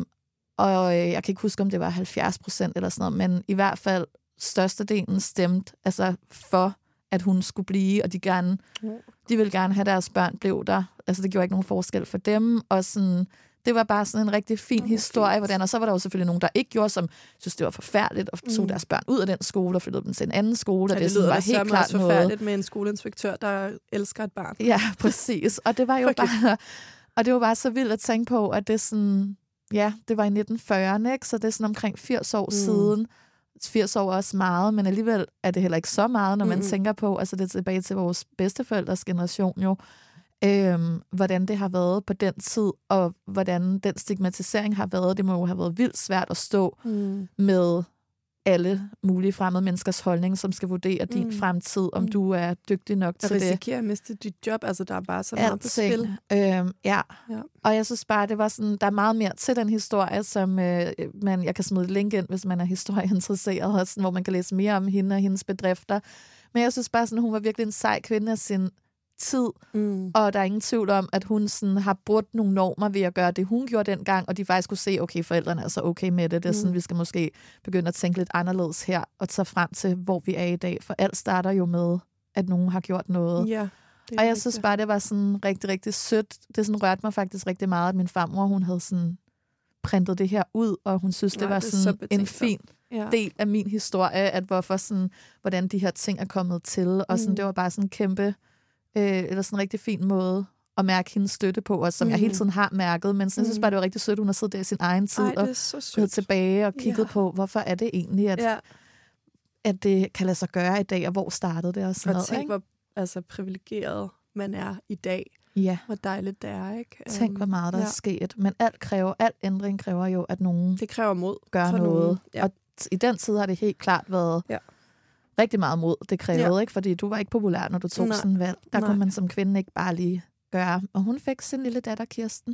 jeg kan ikke huske, om det var 70% eller sådan noget, men i hvert fald størstedelen stemte altså for, at hun skulle blive, og de ville gerne have deres børn blev der. Altså det gjorde ikke nogen forskel for dem, og sådan, det var bare sådan en rigtig fin historie, hvordan, og så var der jo selvfølgelig nogen, der ikke gjorde, som synes, det var forfærdeligt, og tog deres børn ud af den skole, og flyttede dem til en anden skole, og det sådan, var helt klart noget. Forfærdeligt med en skoleinspektør, der elsker et barn. Ja, præcis. Og det var jo bare, og det var bare så vildt at tænke på, at det sådan, ja, det var i 1940'erne, ikke? Så det er sådan omkring 80 år siden. 80 år er også meget, men alligevel er det heller ikke så meget, når man tænker på, altså det er tilbage til vores bedsteforældres generation jo, hvordan det har været på den tid, og hvordan den stigmatisering har været. Det må jo have været vildt svært at stå med alle mulige fremmede menneskers holdning, som skal vurdere din fremtid, om du er dygtig nok til det. Og risikerer at miste dit job, altså der er bare så meget på spil. Ja, og jeg synes bare, det var sådan, der er meget mere til den historie, som jeg kan smide et link ind, hvis man er historieinteresseret, og sådan, hvor man kan læse mere om hende og hendes bedrifter. Men jeg synes bare, sådan, hun var virkelig en sej kvinde af sin tid, og der er ingen tvivl om, at hun sådan har brudt nogle normer ved at gøre det, hun gjorde dengang, og de faktisk kunne se, okay, forældrene er så okay med det. Det er sådan, vi skal måske begynde at tænke lidt anderledes her, og tage frem til, hvor vi er i dag, for alt starter jo med, at nogen har gjort noget. Ja, og jeg synes bare, det var sådan rigtig, rigtig sødt. Det sådan rørte mig faktisk rigtig meget, at min farmor, hun havde sådan printet det her ud, og hun synes, det var sådan en fin del af min historie, at hvordan de her ting er kommet til, og sådan, det var bare sådan en kæmpe eller sådan en rigtig fin måde at mærke hendes støtte på, og som jeg hele tiden har mærket, men sådan, jeg synes bare, det var rigtig sødt, hun har siddet der i sin egen tid, og gået tilbage og kigget på, hvorfor er det egentlig, at det kan lade sig gøre i dag, og hvor startede det og sådan noget. Og tænk, hvor privilegeret man er i dag. Ja. Hvor dejligt det er, ikke? Tænk, hvor meget der er sket. Men alt ændring kræver jo, at nogen det kræver mod gør noget. Ja. Og i den tid har det helt klart været rigtig meget mod, det krævede, ikke? Fordi du var ikke populær, når du tog sådan en valg. Der kunne man som kvinde ikke bare lige gøre. Og hun fik sin lille datter, Kirsten.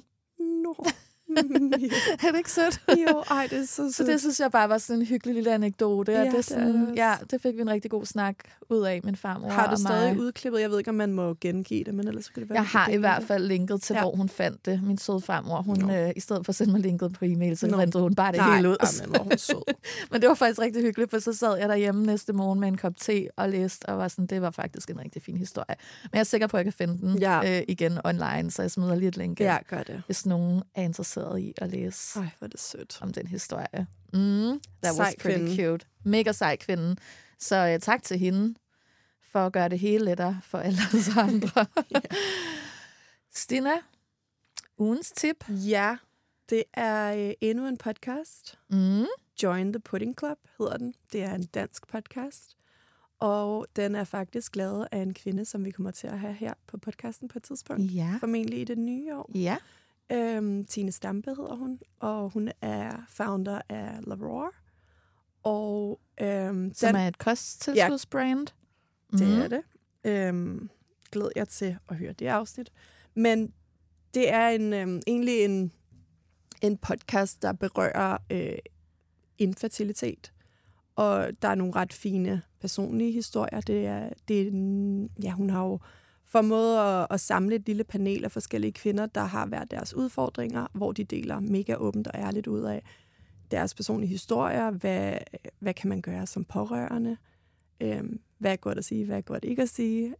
Er det ikke sødt? Jo, det er så sødt. Så det synes jeg bare var sådan en hyggelig lille anekdote. Det fik vi en rigtig god snak ud af, min farmor. Har du stadig udklippet? Jeg ved ikke, om man må gengive det, men ellers kunne det være... Jeg har i hvert fald linket til, hvor hun fandt det. Min søde farmor, hun i stedet for at sende mig linket på e-mail, så rentede hun bare det hele ud. Men hvor hun sød. Men det var faktisk rigtig hyggeligt, for så sad jeg derhjemme næste morgen med en kop te og læste, og var sådan, det var faktisk en rigtig fin historie. Men jeg er sikker på, at jeg kan finde den igen online, så jeg smider lige et link. Ja, gør det. Hvis nogen er interesseret i at læse hvor det sødt. om den historie. That was pretty cute. Mega sej kvinde. Så tak til hende for at gøre det hele lettere for alle os andre. Stina, ugens tip? Ja, det er endnu en podcast. Join the Pudding Club hedder den. Det er en dansk podcast. Og den er faktisk lavet af en kvinde, som vi kommer til at have her på podcasten på et tidspunkt. Ja. Formentlig i det nye år. Ja. Tine Stampe hedder hun, og hun er founder af Lavroar. Og, som er et kosttilskudsbrand. Det er det. Glæder jeg til at høre det afsnit. Men det er egentlig en podcast, der berører infertilitet. Og der er nogle ret fine personlige historier. Hun har jo formået at samle et lille panel af forskellige kvinder, der har været deres udfordringer, hvor de deler mega åbent og ærligt ud af deres personlige historier. Hvad kan man gøre som pårørende? Hvad er godt at sige? Hvad er godt ikke at sige?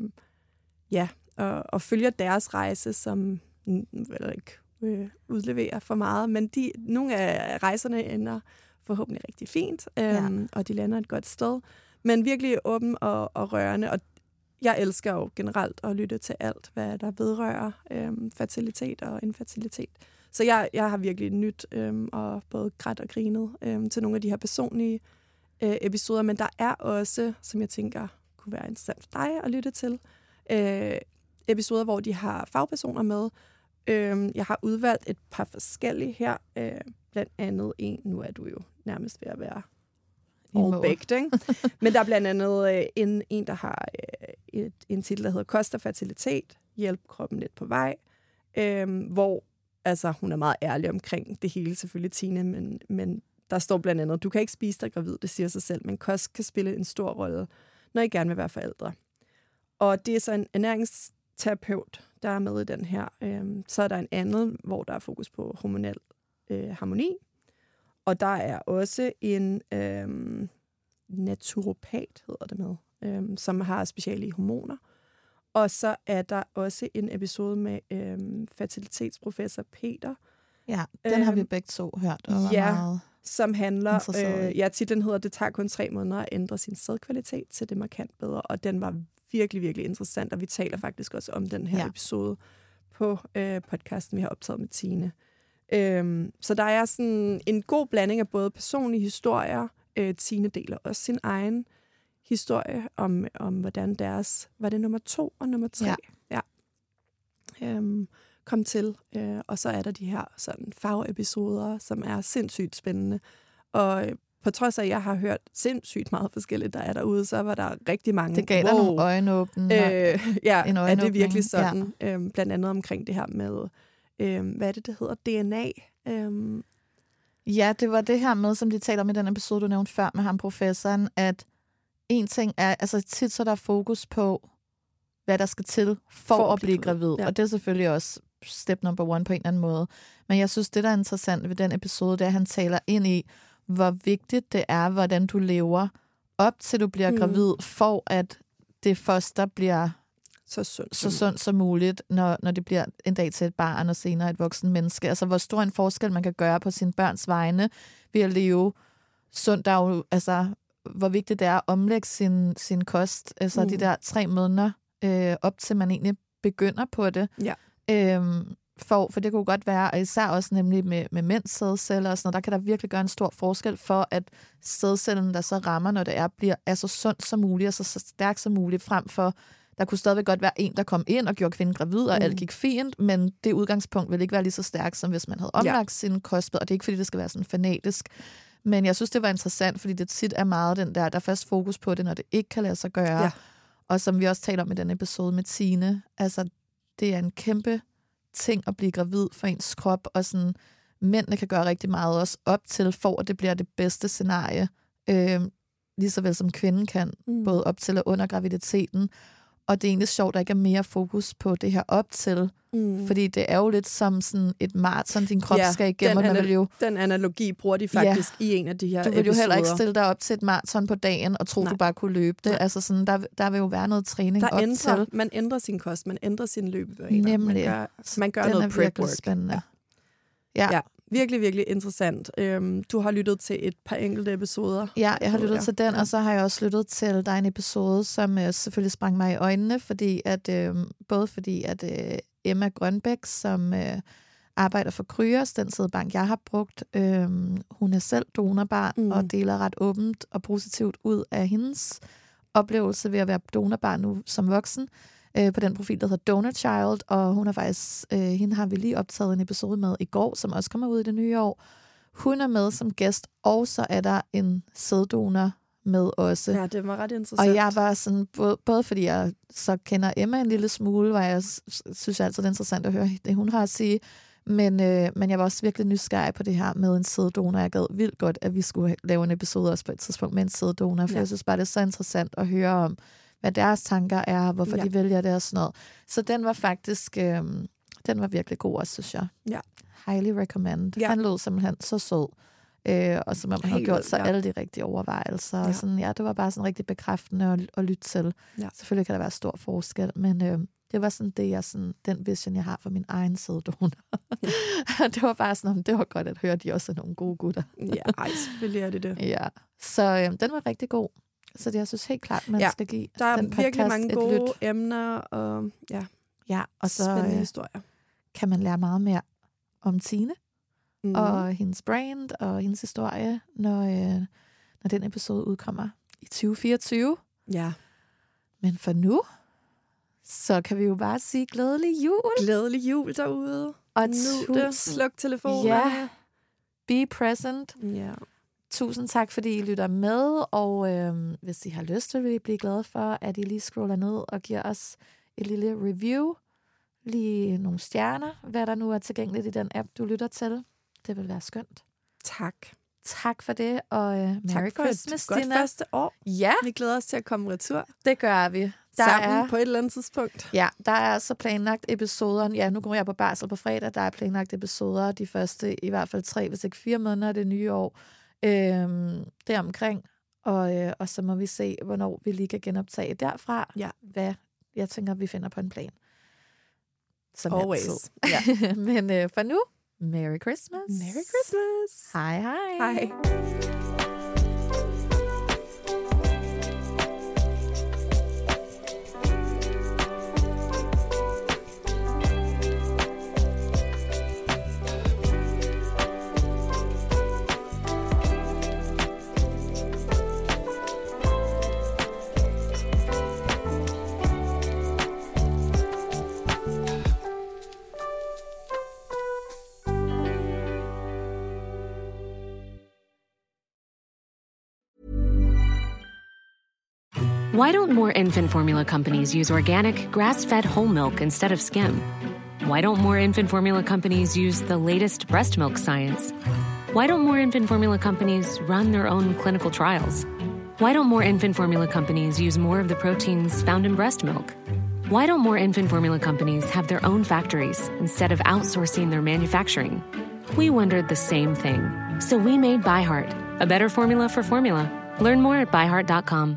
Og følger deres rejse, som ikke udleverer for meget. Men nogle af rejserne ender forhåbentlig rigtig fint, og de lander et godt sted. Men virkelig åben og rørende, og jeg elsker jo generelt at lytte til alt, hvad der vedrører fertilitet og infertilitet. Så jeg har virkelig nyt og både grædt og grinet til nogle af de her personlige episoder, men der er også, som jeg tænker kunne være interessant for dig at lytte til, episoder, hvor de har fagpersoner med. Jeg har udvalgt et par forskellige her, blandt andet nu er du jo nærmest ved at være all-baked, ikke? Men der er blandt andet en der har en titel, der hedder Kost og fertilitet, hjælp kroppen lidt på vej, hvor hun er meget ærlig omkring det hele, selvfølgelig Tine, men der står blandt andet, du kan ikke spise dig gravid, det siger sig selv, men kost kan spille en stor rolle, når I gerne vil være forældre. Og det er så en ernæringsterapeut, der er med i den her. Så er der en anden, hvor der er fokus på hormonel harmoni. Og der er også en naturopat, hedder det med, som har speciale i hormoner. Og så er der også en episode med fertilitetsprofessor Peter. Ja, den har vi begge to hørt. Og meget som handler... titlen hedder, det tager kun 3 måneder at ændre sin sædkvalitet til det markant bedre. Og den var virkelig, virkelig interessant, og vi taler faktisk også om den her episode på podcasten, vi har optaget med Tine. Så der er sådan en god blanding af både personlige historier. Tine deler også sin egen historie om hvordan deres... Var det nummer 2 og nummer 3? Ja. Kom til. Og så er der de her sådan farveepisoder, som er sindssygt spændende. Og på trods af, at jeg har hørt sindssygt meget forskelligt, der er derude, så var der rigtig mange... Det gav dig nogle øjenåbninger. Er det virkelig sådan? Ja. Blandt andet omkring det her med... hvad er det hedder? DNA? Ja, det var det her med, som de taler om i den episode, du nævnte før med ham, professoren, at en ting er, altså tit så der er fokus på, hvad der skal til for at blive gravid. Ja. Og det er selvfølgelig også step number 1 på en eller anden måde. Men jeg synes, det der er interessant ved den episode, det er, at han taler ind i, hvor vigtigt det er, hvordan du lever op til du bliver gravid, for at det foster bliver så sundt som muligt, når det bliver en dag til et barn og senere et voksen menneske. Altså, hvor stor en forskel man kan gøre på sine børns vegne ved at leve sundt. Der er jo, altså, hvor vigtigt det er at omlægge sin kost. Altså, de der 3 måneder op til man egentlig begynder på det. Ja. For det kunne godt være, og især også nemlig med mænds sædceller og sådan noget, der kan der virkelig gøre en stor forskel for, at sædcellen, der så rammer, når det er så sundt som muligt og så stærkt som muligt, frem for der kunne stadigvæk godt være en, der kom ind og gjorde kvinden gravid, og alt gik fint, men det udgangspunkt ville ikke være lige så stærkt, som hvis man havde omlagt sin kostbed, og det er ikke, fordi det skal være sådan fanatisk. Men jeg synes, det var interessant, fordi det tit er meget den der er fast fokus på det, når det ikke kan lade sig gøre. Ja. Og som vi også taler om i den episode med Tine, altså det er en kæmpe ting at blive gravid for ens krop, og sådan mændene kan gøre rigtig meget også op til, for at det bliver det bedste scenarie, lige så vel som kvinden kan, både op til og under graviditeten. Og det er egentlig sjovt, at der ikke er mere fokus på det her op til. Fordi det er jo lidt som sådan et maraton, din krop skal igennem. Den analogi bruger de faktisk i en af de her episoder. Du vil jo heller ikke stille dig op til et maraton på dagen og tro, du bare kunne løbe det. Altså sådan, der vil jo være noget træning op til. Man ændrer sin kost, man ændrer sin løbebaner. Nemlig. Man gør noget prep work. Spændende. Ja. Virkelig, virkelig interessant. Du har lyttet til et par enkelte episoder. Ja, jeg har lyttet til den, og så har jeg også lyttet til dig en episode, som selvfølgelig sprang mig i øjnene, fordi at Emma Grønbæk, som arbejder for Kryos, den sædbank, jeg har brugt, hun er selv donorbarn og deler ret åbent og positivt ud af hendes oplevelse ved at være donorbarn nu som voksen. På den profil, der hedder Donor Child, og hun er faktisk, hende har vi lige optaget en episode med i går, som også kommer ud i det nye år. Hun er med som gæst, og så er der en sæddonor med også. Ja, det var ret interessant. Og jeg var sådan, både fordi jeg så kender Emma en lille smule, hvor jeg synes altid, det er interessant at høre det, hun har at sige, men jeg var også virkelig nysgerrig på det her med en sæddonor. Jeg gad vildt godt, at vi skulle lave en episode også på et tidspunkt med en sæddonor, for jeg synes bare, det er så interessant at høre om, hvad deres tanker er, hvorfor de vælger det og sådan noget. Så den var faktisk, den var virkelig god også, synes jeg. Ja. Highly recommend. Ja. Han lød simpelthen så sød. Og som om han havde gjort sig alle de rigtige overvejelser. Ja. Og sådan, det var bare sådan rigtig bekræftende at lytte til. Ja. Selvfølgelig kan der være stor forskel, men det var sådan den vision, jeg har for min egen sæddonor. Det var bare sådan, det var godt at høre, at de også er nogle gode gutter. Ja, selvfølgelig er det. Ja. Så den var rigtig god. Så det, jeg synes helt klart, man skal give der er den virkelig mange gode emner og og så spændende historier. Kan man lære meget mere om Tine og hendes brand og hendes historie, når den episode udkommer i 2024. Ja. Men for nu, så kan vi jo bare sige glædelig jul. Glædelig jul derude. Og sluk telefonen. Ja. Be present. Ja. Tusind tak, fordi I lytter med, og hvis I har lyst, så vil I blive glade for, at I lige scroller ned og giver os et lille review, lige nogle stjerner, hvad der nu er tilgængeligt i den app, du lytter til. Det vil være skønt. Tak. Tak for det, og Merry Christmas, Tina. Godt første år. Ja. Vi glæder os til at komme retur. Det gør vi. sammen på et eller andet tidspunkt. Ja, der er altså planlagt episoder. Ja, nu går jeg på barsel på fredag. Der er planlagt episoder de første, i hvert fald 3, hvis ikke 4 måneder af det nye år. Deromkring. Og så må vi se, hvornår vi lige kan genoptage derfra. Ja. Hvad jeg tænker, vi finder på en plan. Som Always. Ja. Men for nu, Merry Christmas. Merry Christmas. Hej, hej. Hej. Why don't more infant formula companies use organic, grass-fed whole milk instead of skim? Why don't more infant formula companies use the latest breast milk science? Why don't more infant formula companies run their own clinical trials? Why don't more infant formula companies use more of the proteins found in breast milk? Why don't more infant formula companies have their own factories instead of outsourcing their manufacturing? We wondered the same thing. So we made ByHeart, a better formula for formula. Learn more at byheart.com.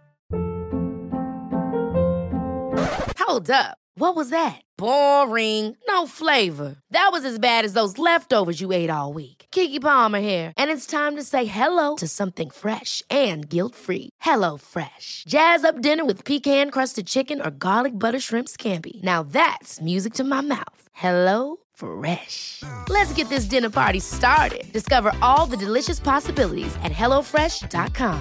Hold up. What was that? Boring. No flavor. That was as bad as those leftovers you ate all week. Keke Palmer here, and it's time to say hello to something fresh and guilt-free. Hello Fresh. Jazz up dinner with pecan-crusted chicken or garlic butter shrimp scampi. Now that's music to my mouth. Hello Fresh. Let's get this dinner party started. Discover all the delicious possibilities at hellofresh.com.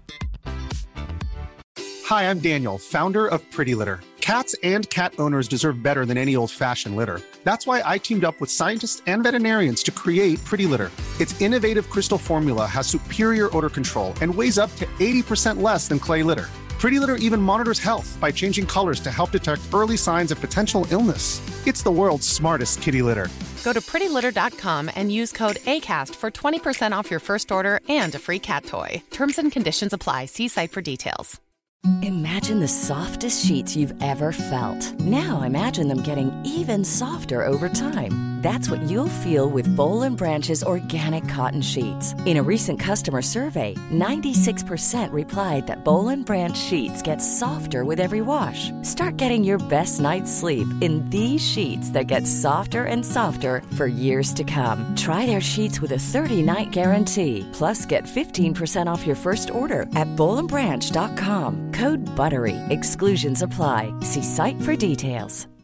Hi, I'm Daniel, founder of Pretty Litter. Cats and cat owners deserve better than any old-fashioned litter. That's why I teamed up with scientists and veterinarians to create Pretty Litter. Its innovative crystal formula has superior odor control and weighs up to 80% less than clay litter. Pretty Litter even monitors health by changing colors to help detect early signs of potential illness. It's the world's smartest kitty litter. Go to prettylitter.com and use code ACAST for 20% off your first order and a free cat toy. Terms and conditions apply. See site for details. Imagine the softest sheets you've ever felt. Now imagine them getting even softer over time. That's what you'll feel with Boll & Branch's organic cotton sheets. In a recent customer survey, 96% replied that Boll & Branch sheets get softer with every wash. Start getting your best night's sleep in these sheets that get softer and softer for years to come. Try their sheets with a 30-night guarantee. Plus, get 15% off your first order at bollandbranch.com. Code BUTTERY. Exclusions apply. See site for details.